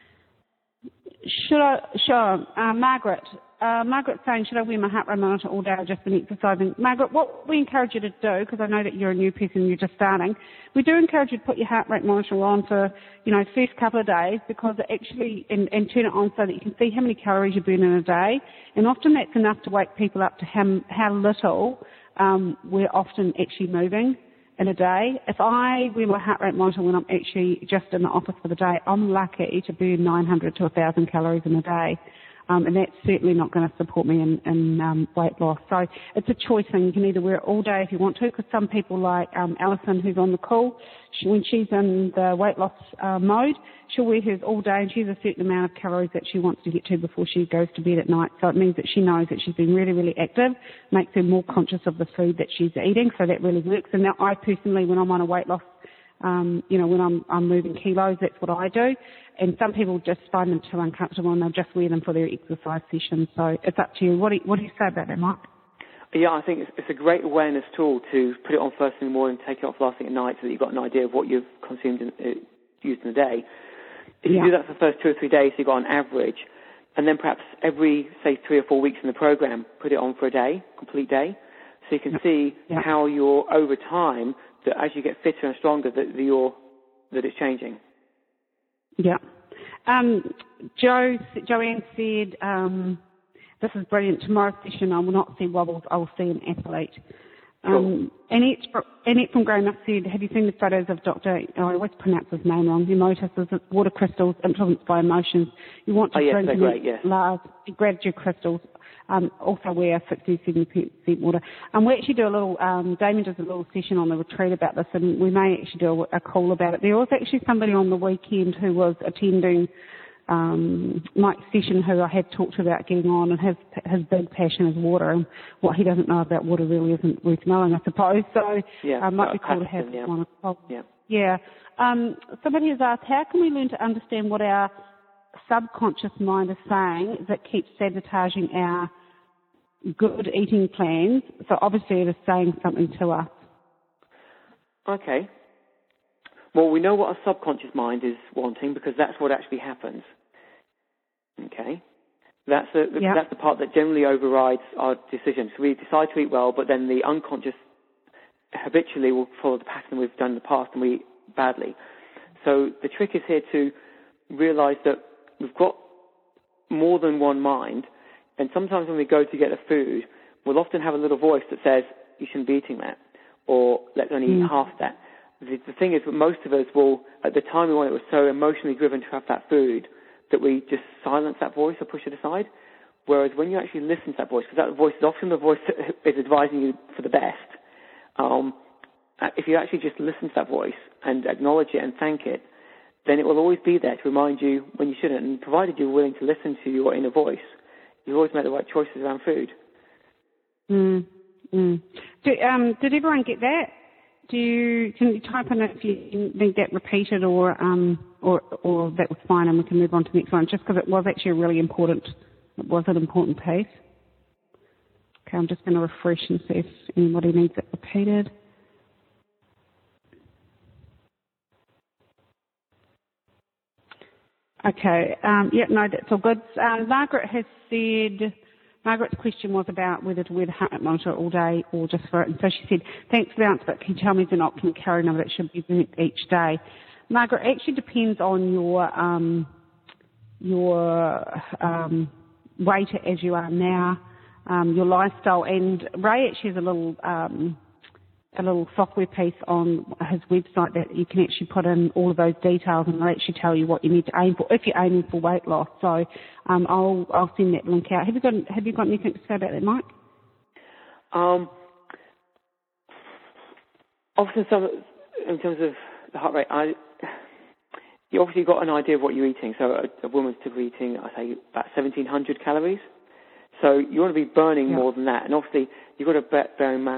Speaker 1: Margaret. Margaret's saying, should I wear my heart rate monitor all day or just been exercising? Margaret, what we encourage you to do, because I know that you're a new person and you're just starting, we do encourage you to put your heart rate monitor on for, first couple of days, because it actually, and turn it on so that you can see how many calories you burn in a day. And often that's enough to wake people up to how little we're often actually moving in a day. If I wear my heart rate monitor when I'm actually just in the office for the day, I'm lucky to burn 900 to 1,000 calories in a day. And that's certainly not going to support me in weight loss. So it's a choice thing. You can either wear it all day if you want to, because some people like Alison, who's on the call, when she's in the weight loss mode, she'll wear hers all day, and she has a certain amount of calories that she wants to get to before she goes to bed at night. So it means that she knows that she's been really, really active, makes her more conscious of the food that she's eating. So that really works. And now I personally, when I'm on a weight loss, when I'm moving kilos, that's what I do. And some people just find them too uncomfortable and they'll just wear them for their exercise sessions. So it's up to you. What do you say about that, Mike?
Speaker 2: Yeah, I think it's a great awareness tool to put it on first thing in the morning, take it off last thing at night, so that you've got an idea of what you've consumed and used in a day. If you do that for the first 2 or 3 days, you've got an average, and then perhaps every, say, 3 or 4 weeks in the program, put it on for a day, complete day, so you can see how you're, over time, that as you get fitter and stronger, that it's changing.
Speaker 1: Yeah. Joanne said, this is brilliant. Tomorrow's session, I will not see wobbles. I will see an athlete.
Speaker 2: Cool.
Speaker 1: Annette from Grey Muff said, have you seen the photos of Dr. I always pronounce his name wrong. Hemotis, water crystals influenced by emotions. You want to drink large gratitude crystals. Also wear 60-70% water. We actually do a little, Damien does a little session on the retreat about this, and we may actually do a call about it. There was actually somebody on the weekend who was attending Mike's session who I had talked to about getting on, and his big passion is water, and what he doesn't know about water really isn't worth knowing, I suppose. So might be cool to have one. Yeah. Somebody has asked, how can we learn to understand what our subconscious mind is saying that keeps sabotaging our good eating plans? So obviously it is saying something to us.
Speaker 2: Okay. Well, we know what our subconscious mind is wanting, because that's what actually happens. Okay? That's the part that generally overrides our decisions. So we decide to eat well, but then the unconscious habitually will follow the pattern we've done in the past, and we eat badly. So the trick is here to realize that we've got more than one mind, And sometimes when we go to get the food, we'll often have a little voice that says, you shouldn't be eating that, or let's only eat half that. The thing is that most of us will, at the time we want it, we're so emotionally driven to have that food that we just silence that voice or push it aside. Whereas when you actually listen to that voice, because that voice is often the voice that is advising you for the best, if you actually just listen to that voice and acknowledge it and thank it, then it will always be there to remind you when you shouldn't. And provided you're willing to listen to your inner voice, you've always made the right choices around food.
Speaker 1: Did everyone get that? Can you type in if you need that repeated, or that was fine, and we can move on to the next one? Just because it was actually really important. It was an important piece. Okay, I'm just going to refresh and see if anybody needs it repeated. Okay. No, that's all good. Margaret has said. Margaret's question was about whether to wear the heart rate monitor all day or just for it. And so she said, thanks for the answer, but can you tell me if an optimal calorie number that should be burnt each day? Margaret, it actually depends on your weight as you are now, your lifestyle. And Ray actually has a little software piece on his website that you can actually put in all of those details, and they'll actually tell you what you need to aim for if you're aiming for weight loss. So I'll send that link out. Have you got anything to say about that, Mike?
Speaker 2: Often, in terms of the heart rate, you obviously got an idea of what you're eating. So a woman's typically eating, I say, about 1,700 calories. So you want to be burning more than that. And obviously, you've got to bear in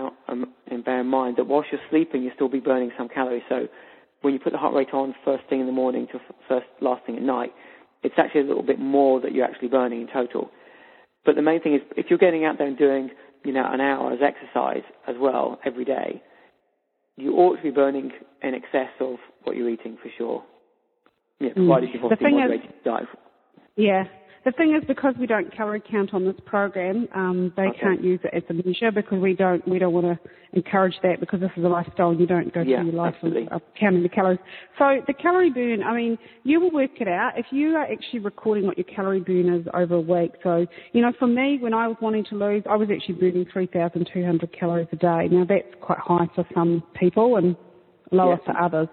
Speaker 2: mind that whilst you're sleeping, you'll still be burning some calories. So when you put the heart rate on first thing in the morning to last thing at night, it's actually a little bit more that you're actually burning in total. But the main thing is, if you're getting out there and doing, an hour's exercise as well every day, you ought to be burning in excess of what you're eating for sure. Yeah, provided you've obviously moderated diet.
Speaker 1: Yeah. The thing is, because we don't calorie count on this program, they can't use it as a measure, because we don't want to encourage that, because this is a lifestyle and you don't go through your life of counting the calories. So the calorie burn, you will work it out if you are actually recording what your calorie burn is over a week. So, for me, when I was wanting to lose, I was actually burning 3,200 calories a day. Now that's quite high for some people and lower for others.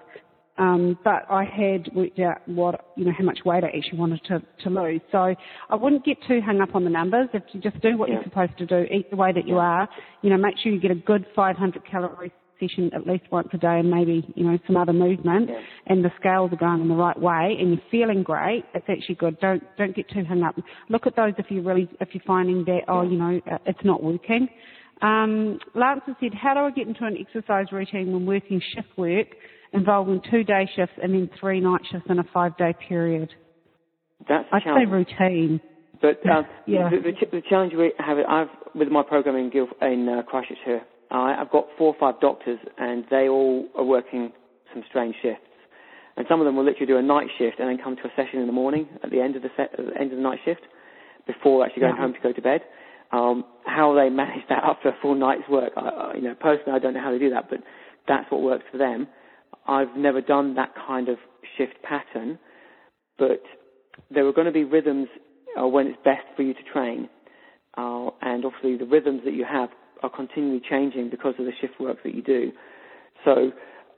Speaker 1: But I had worked out how much weight I actually wanted to lose. So I wouldn't get too hung up on the numbers. If you just do what you're supposed to do, eat the way that you are, make sure you get a good 500 calorie session at least once a day, and maybe, some other movement, and the scales are going in the right way and you're feeling great, it's actually good. Don't get too hung up. Look at those if you're finding that, it's not working. Lance has said, how do I get into an exercise routine when working shift work involving 2-day shifts and then 3 night shifts in a 5-day period?
Speaker 2: That's
Speaker 1: I'd say routine.
Speaker 2: But the challenge we have, with my program in Christchurch here, I've got 4 or 5 doctors, and they all are working some strange shifts. And some of them will literally do a night shift and then come to a session in the morning at the end of the night shift, before actually going home to go to bed. How they manage that after a full night's work, personally, I don't know how they do that, but that's what works for them. I've never done that kind of shift pattern, but there are going to be rhythms when it's best for you to train. And obviously the rhythms that you have are continually changing because of the shift work that you do. So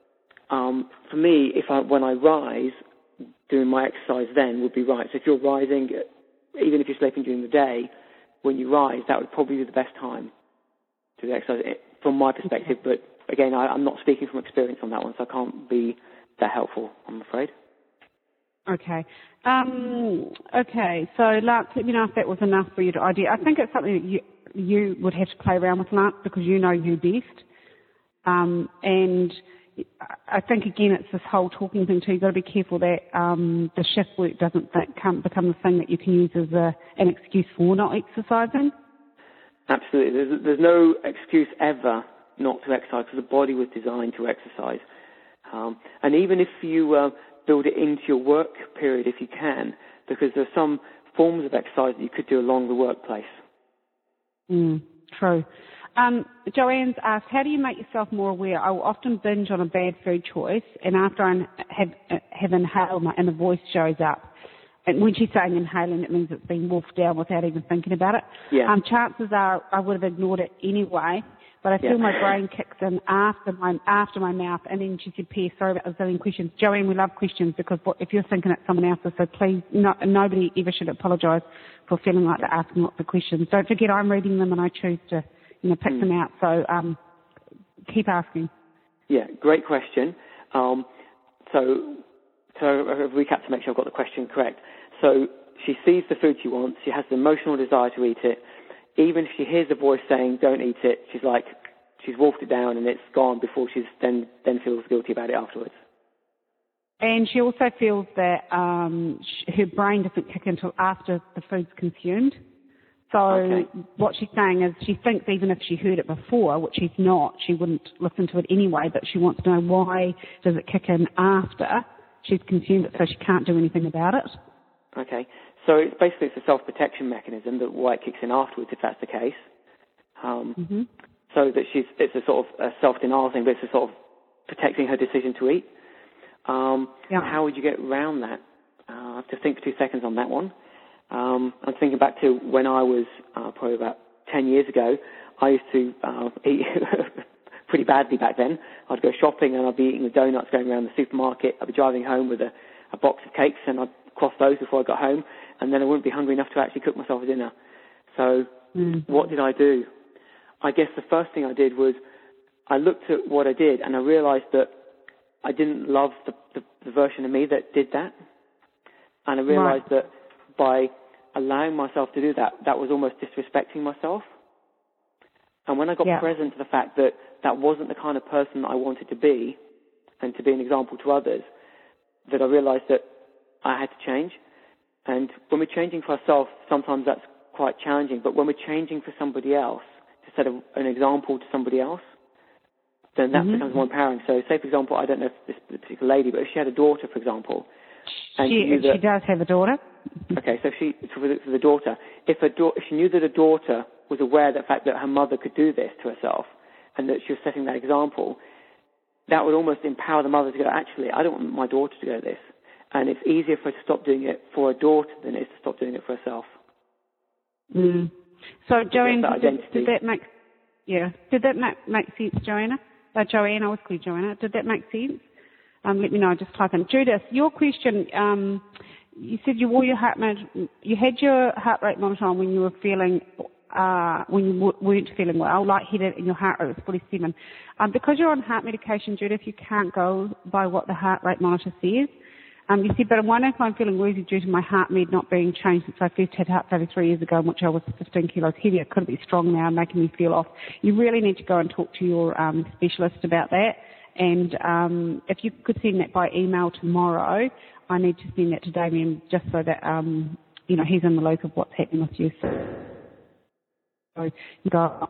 Speaker 2: for me, when I rise, doing my exercise then would be right. So if you're rising, even if you're sleeping during the day, when you rise, that would probably be the best time to do exercise from my perspective. But again, I'm not speaking from experience on that one, so I can't be that helpful, I'm afraid.
Speaker 1: Okay. So Lance, let me know if that was enough for you to idea. I think it's something that you would have to play around with, Lance, because you know you best. And I think, again, it's this whole talking thing too. You've got to be careful that the shift work doesn't become the thing that you can use as an excuse for not exercising.
Speaker 2: Absolutely. There's no excuse ever not to exercise, because the body was designed to exercise. And even if you build it into your work period, if you can, because there's some forms of exercise that you could do along the workplace.
Speaker 1: True. Joanne's asked, how do you make yourself more aware? I will often binge on a bad food choice, and after I have inhaled, my inner voice shows up. and when she's saying inhaling, it means it's been wolfed down without even thinking about it.
Speaker 2: Yeah.
Speaker 1: Chances are I would have ignored it anyway, but I feel my brain kicks in after my mouth. And then she said, P, sorry about the zillion questions. Joanne, we love questions because if you're thinking it's someone else's, so please, nobody ever should apologise for feeling like they're asking lots of questions. Don't forget I'm reading them and I choose to, pick them out. So keep asking.
Speaker 2: Yeah, great question. So recap to make sure I've got the question correct. So she sees the food she wants. She has the emotional desire to eat it. Even if she hears the voice saying, don't eat it, she's wolfed it down and it's gone before she's then feels guilty about it afterwards.
Speaker 1: And she also feels that her brain doesn't kick in until after the food's consumed. So what she's saying is she thinks even if she heard it before, which she's not, she wouldn't listen to it anyway, but she wants to know why does it kick in after she's consumed it so she can't do anything about it.
Speaker 2: Okay. So it's basically a self-protection mechanism that why it kicks in afterwards if that's the case. So that it's a sort of a self-denial thing, but it's a sort of protecting her decision to eat. How would you get around that? I have to think for 2 seconds on that one. I'm thinking back to when I was probably about 10 years ago. I used to eat pretty badly back then. I'd go shopping and I'd be eating the donuts going around the supermarket. I'd be driving home with a box of cakes and I'd cross those before I got home, and then I wouldn't be hungry enough to actually cook myself a dinner. So what did I do? I guess the first thing I did was I looked at what I did and I realised that I didn't love the version of me that did that. And I realised that by allowing myself to do that, that was almost disrespecting myself. And when I got present to the fact that that wasn't the kind of person that I wanted to be and to be an example to others, that I realised that I had to change. And when we're changing for ourselves, sometimes that's quite challenging. But when we're changing for somebody else, to set an example to somebody else, then that becomes more empowering. So say, for example, I don't know if this particular lady, but if she had a daughter, for example. And
Speaker 1: she does have a daughter.
Speaker 2: Okay, so for the daughter, if she knew that a daughter was aware of the fact that her mother could do this to herself and that she was setting that example, that would almost empower the mother to go, actually, I don't want my daughter to go this. And it's easier for her to stop doing it for a daughter than it is to stop doing it for herself.
Speaker 1: So, Joanne, did that make sense, Joanna? Joanne, I was clear, Joanna. Did that make sense? Let me know. Just type in. Judith, your question. You said you wore your heart monitor. You had your heart rate monitor on when you were feeling when you weren't feeling well, lightheaded, and your heart rate was 47. Because you're on heart medication, Judith, you can't go by what the heart rate monitor says. You said, but I'm wondering if I'm feeling woozy due to my heart med not being changed since I first had heart failure 3 years ago, in which I was 15 kilos heavier. Could it be strong now, making me feel off? You really need to go and talk to your specialist about that. And if you could send that by email tomorrow, I need to send that to Damien just so that he's in the loop of what's happening with you. So you go.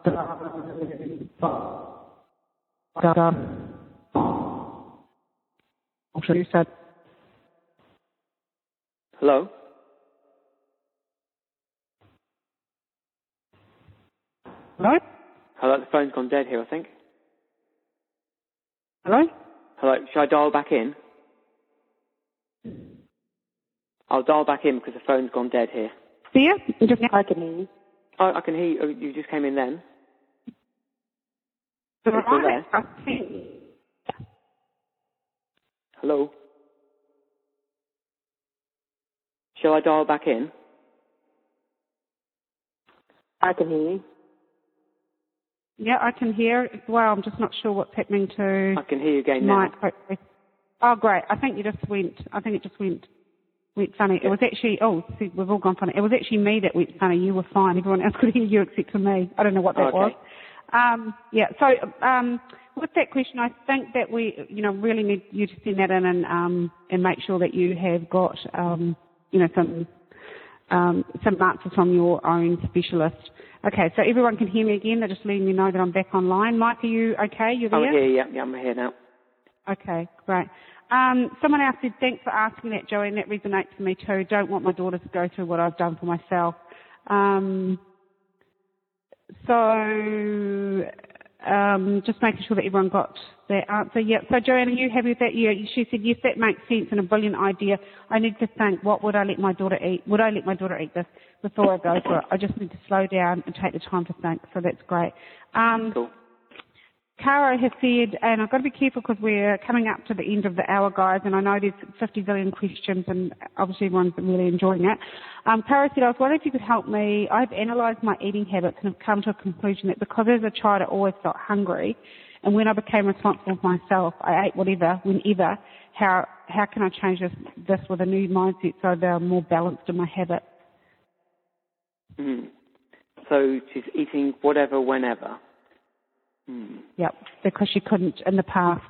Speaker 2: Hello?
Speaker 1: Hello?
Speaker 2: Hello, the phone's gone dead here, I think.
Speaker 1: Hello?
Speaker 2: Hello, should I dial back in? I'll dial back in because the phone's gone dead here.
Speaker 1: See you? I can hear you.
Speaker 2: Oh, I can hear you. You just came in then. Still there? Hello? Shall I dial back in?
Speaker 1: I can hear you. Yeah, I can hear as well. I'm just not sure what's happening to...
Speaker 2: I can hear you again now.
Speaker 1: Oh, great. I think it just went funny. It was actually... Oh, see, we've all gone funny. It was actually me that went funny. You were fine. Everyone else could hear you except for me. I don't know what that was. So, with that question, I think that we, really need you to send that in and make sure that you have got, some answers from your own specialist. Okay, so everyone can hear me again. They're just letting me know that I'm back online. Mike, are you okay? You there?
Speaker 2: I'm here, yeah, I'm here now.
Speaker 1: Okay, great. Someone else said, thanks for asking that, Joanne. That resonates for me too. Don't want my daughter to go through what I've done for myself. just making sure that everyone got that answer. Yeah. So Joanne, are you happy with that? Yeah. She said, yes, that makes sense and a brilliant idea. I need to think, what would I let my daughter eat? Would I let my daughter eat this before I go for it? I just need to slow down and take the time to think. So that's great.
Speaker 2: Cool.
Speaker 1: Caro has said, and I've got to be careful because we're coming up to the end of the hour, guys, and I know there's 50 billion questions and obviously everyone's really enjoying it. Caro said, I was wondering if you could help me. I've analysed my eating habits and have come to a conclusion that because as a child I always felt hungry, and when I became responsible for myself, I ate whatever, whenever. How can I change this with a new mindset so they're more balanced in my habits?
Speaker 2: Mm. So she's eating whatever, whenever.
Speaker 1: Yep, because she couldn't in the past.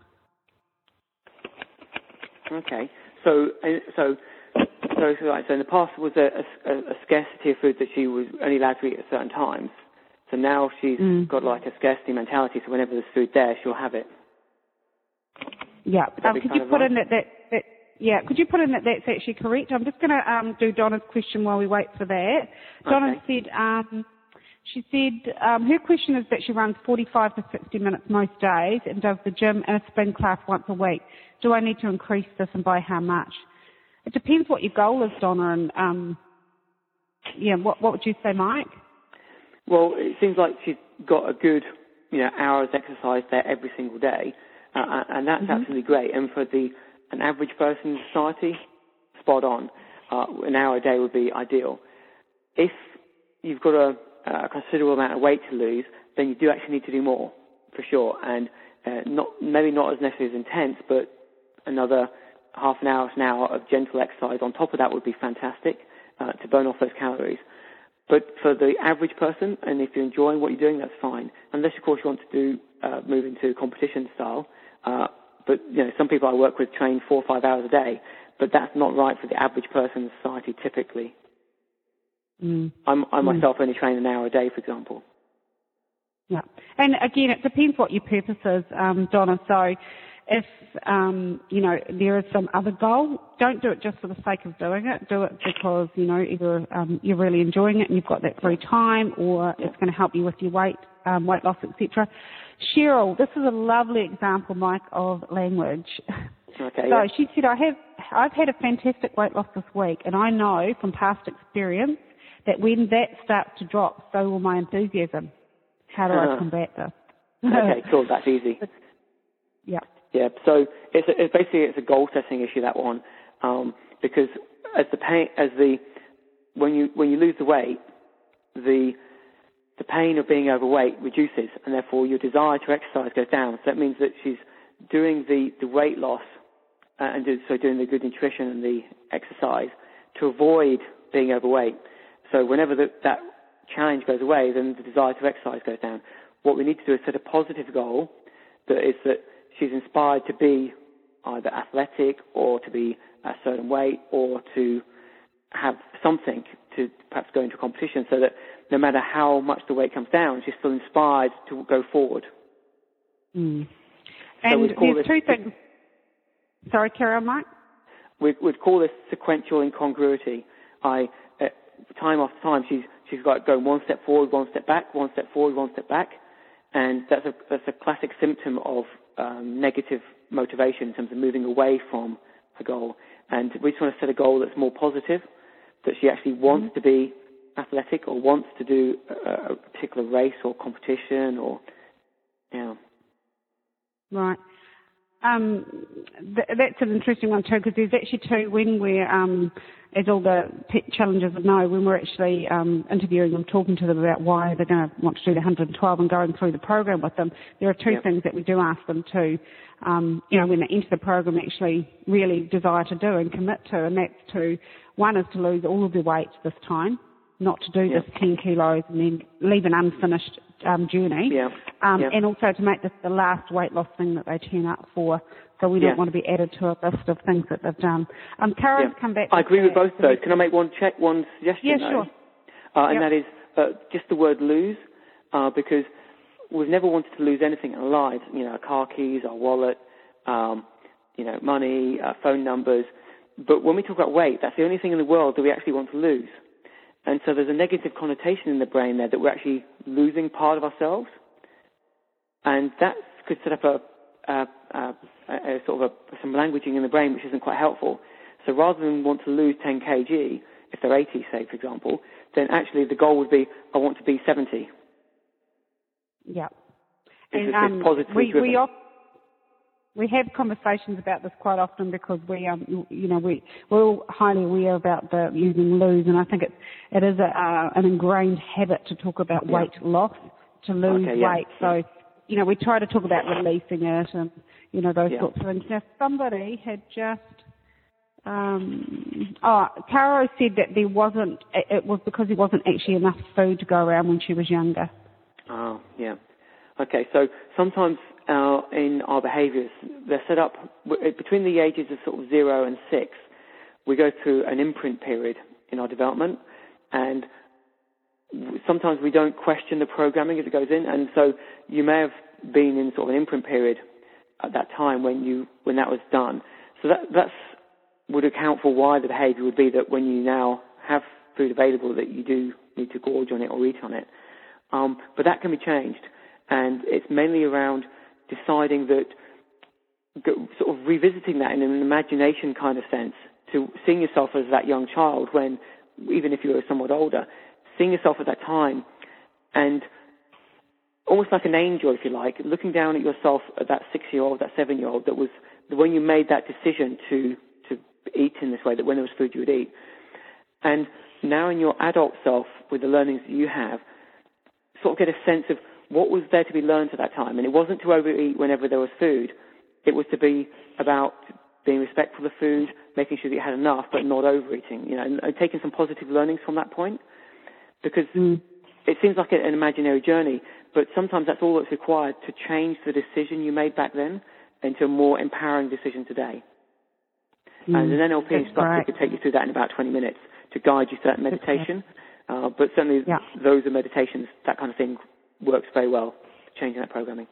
Speaker 2: Okay. So in the past was a scarcity of food that she was only allowed to eat at certain times. So now she's got like a scarcity mentality. So whenever there's food there, she'll have it.
Speaker 1: Yeah. Could you put in that? Yeah. Could you put in that that's actually correct? I'm just going to do Donna's question while we wait for that. Donna said. She said her question is that she runs 45 to 60 minutes most days and does the gym and a spin class once a week. Do I need to increase this and by how much? It depends what your goal is, Donna. And what would you say, Mike?
Speaker 2: Well, it seems like she's got a good hour's exercise there every single day, and that's absolutely great. And for an average person in society, spot on. An hour a day would be ideal. If you've got a considerable amount of weight to lose, then you do actually need to do more, for sure. And maybe not as necessarily as intense, but another half an hour to an hour of gentle exercise on top of that would be fantastic to burn off those calories. But for the average person, and if you're enjoying what you're doing, that's fine. Unless, of course, you want to move into competition style. But some people I work with train 4 or 5 hours a day, but that's not right for the average person in society typically. I myself only train an hour a day, for example.
Speaker 1: Yeah. And again, it depends what your purpose is, Donna. So if, there is some other goal, don't do it just for the sake of doing it. Do it because, either you're really enjoying it and you've got that free time, or it's going to help you with your weight loss, etc. Cheryl, this is a lovely example, Mike, of language.
Speaker 2: Okay.
Speaker 1: So she said, I've had a fantastic weight loss this week, and I know from past experience that when that starts to drop, so will my enthusiasm. How do I combat this?
Speaker 2: Okay, cool. That's easy.
Speaker 1: Yeah.
Speaker 2: Yeah. So it's a goal setting issue, that one, because when you lose the weight, the pain of being overweight reduces, and therefore your desire to exercise goes down. So that means that she's doing the weight loss and doing the good nutrition and the exercise to avoid being overweight. So whenever that challenge goes away, then the desire to exercise goes down. What we need to do is set a positive goal that she's inspired to be either athletic or to be a certain weight or to have something to perhaps go into competition, so that no matter how much the weight comes down, she's still inspired to go forward.
Speaker 1: And
Speaker 2: so
Speaker 1: there's two things. Sorry, carry on, Mike.
Speaker 2: We'd call this sequential incongruity. Time after time, she's like going one step forward, one step back, one step forward, one step back, and that's a classic symptom of negative motivation in terms of moving away from a goal. And we just want to set a goal that's more positive, that she actually wants to be athletic or wants to do a particular race or competition or,
Speaker 1: Right. That's an interesting one too, because there's actually two, when we're, as all the challengers know, when we're actually interviewing them, talking to them about why they're going to want to do the 112 and going through the program with them, there are two things that we do ask them to, when they enter the program, actually really desire to do and commit to, and that's one is to lose all of their weight this time, not to do this 10 kilos and then leave an unfinished journey, and also to make this the last weight loss thing that they turn up for. So we don't want to be added to a list of things that they've done. Karen's come back.
Speaker 2: I agree with both those. Can I make one suggestion?
Speaker 1: Yeah, sure.
Speaker 2: And that is just the word lose, because we've never wanted to lose anything in our lives. Our car keys, our wallet, money, phone numbers. But when we talk about weight, that's the only thing in the world that we actually want to lose. And so there's a negative connotation in the brain there that we're actually losing part of ourselves. And that could set up a sort of some languaging in the brain which isn't quite helpful. So rather than want to lose 10 kg, if they're 80, say, for example, then actually the goal would be, I want to be 70.
Speaker 1: Yeah.
Speaker 2: It's
Speaker 1: And
Speaker 2: positively driven.
Speaker 1: We have conversations about this quite often because we're all highly aware about the using lose, and I think it is an ingrained habit to talk about weight loss, to lose weight. So, we try to talk about releasing it and, those sorts of things. Now, somebody had just, Caro said that it was because there wasn't actually enough food to go around when she was younger.
Speaker 2: Oh, yeah. Okay, so sometimes in our behaviours, they're set up between the ages of sort of 0 and 6. We go through an imprint period in our development, and sometimes we don't question the programming as it goes in, and so you may have been in sort of an imprint period at that time when that was done. So that's would account for why the behaviour would be that when you now have food available that you do need to gorge on it or eat on it. But that can be changed, and it's mainly around deciding that, sort of revisiting that in an imagination kind of sense, to seeing yourself as that young child when, even if you were somewhat older, seeing yourself at that time and almost like an angel, if you like, looking down at yourself at that 6-year-old, that 7-year-old, that was when you made that decision to eat in this way, that when there was food you would eat. And now in your adult self, with the learnings that you have, sort of get a sense of what was there to be learned at that time. And it wasn't to overeat whenever there was food. It was to be about being respectful of food, making sure that you had enough, but not overeating, and taking some positive learnings from that point. Because it seems like an imaginary journey, but sometimes that's all that's required to change the decision you made back then into a more empowering decision today. And an NLP instructor could take you through that in about 20 minutes to guide you to that meditation. But certainly those are meditations, that kind of thing works very well, changing that programming.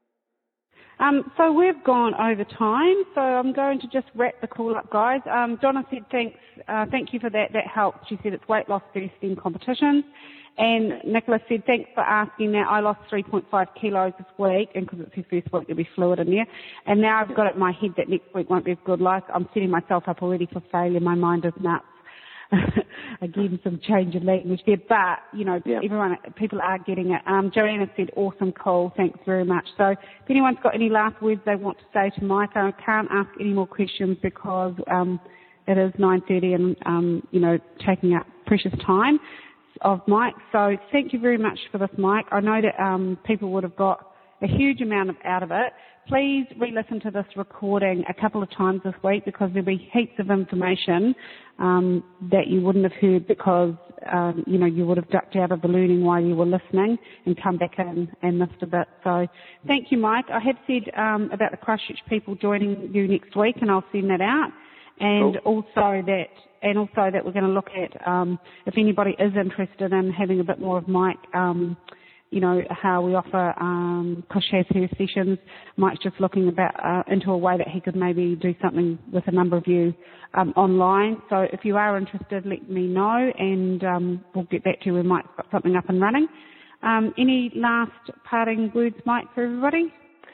Speaker 1: So we've gone over time, so I'm going to just wrap the call up, guys. Donna said thank you for that. That helped. She said it's weight loss first in competitions. And Nicola said, thanks for asking that. I lost 3.5 kilos this week, and because it's her first week, there'll be fluid in there. And now I've got it in my head that next week won't be as good. Like, I'm setting myself up already for failure. My mind is nuts. Again, some change in language there. But, people are getting it. Joanna said, awesome call. Thanks very much. So if anyone's got any last words they want to say to Mike, I can't ask any more questions because it is 9:30 and, taking up precious time of Mike. So thank you very much for this, Mike. I know that people would have got a huge amount out of it. Please re-listen to this recording a couple of times this week because there'll be heaps of information that you wouldn't have heard because, you would have ducked out of the learning while you were listening and come back in and missed a bit. So thank you, Mike. I have said about the Christchurch people joining you next week, and I'll send that out. And also that we're going to look at if anybody is interested in having a bit more of Mike, how we offer cross-share sessions. Mike's just looking into a way that he could maybe do something with a number of you online. So if you are interested, let me know, and we'll get back to you when Mike's got something up and running. Any last parting words, Mike, for everybody?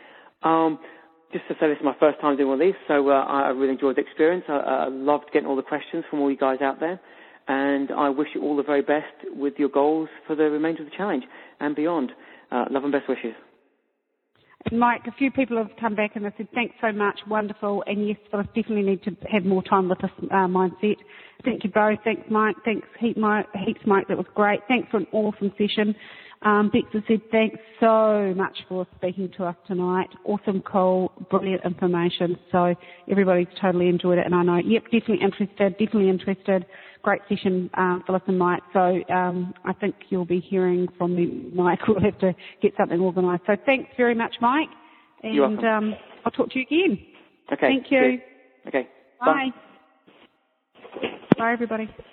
Speaker 2: Just to say this is my first time doing one of these, so I really enjoyed the experience. I loved getting all the questions from all you guys out there, and I wish you all the very best with your goals for the remainder of the challenge and beyond. Love and best wishes.
Speaker 1: And Mike, a few people have come back and they said, thanks so much, wonderful, and yes, Phyllis, definitely need to have more time with this mindset. Thank you both. Thanks, Mike. Thanks, heaps, Mike. That was great. Thanks for an awesome session. Bex has said, thanks so much for speaking to us tonight. Awesome call, brilliant information. So everybody's totally enjoyed it, and I know, definitely interested. Great session, Phyllis and Mike. So I think you'll be hearing from me, Mike. We'll have to get something organised. So thanks very much, Mike. And
Speaker 2: you're welcome.
Speaker 1: I'll talk to you again.
Speaker 2: Okay.
Speaker 1: Thank you.
Speaker 2: Good. Okay.
Speaker 1: Bye. Bye, everybody.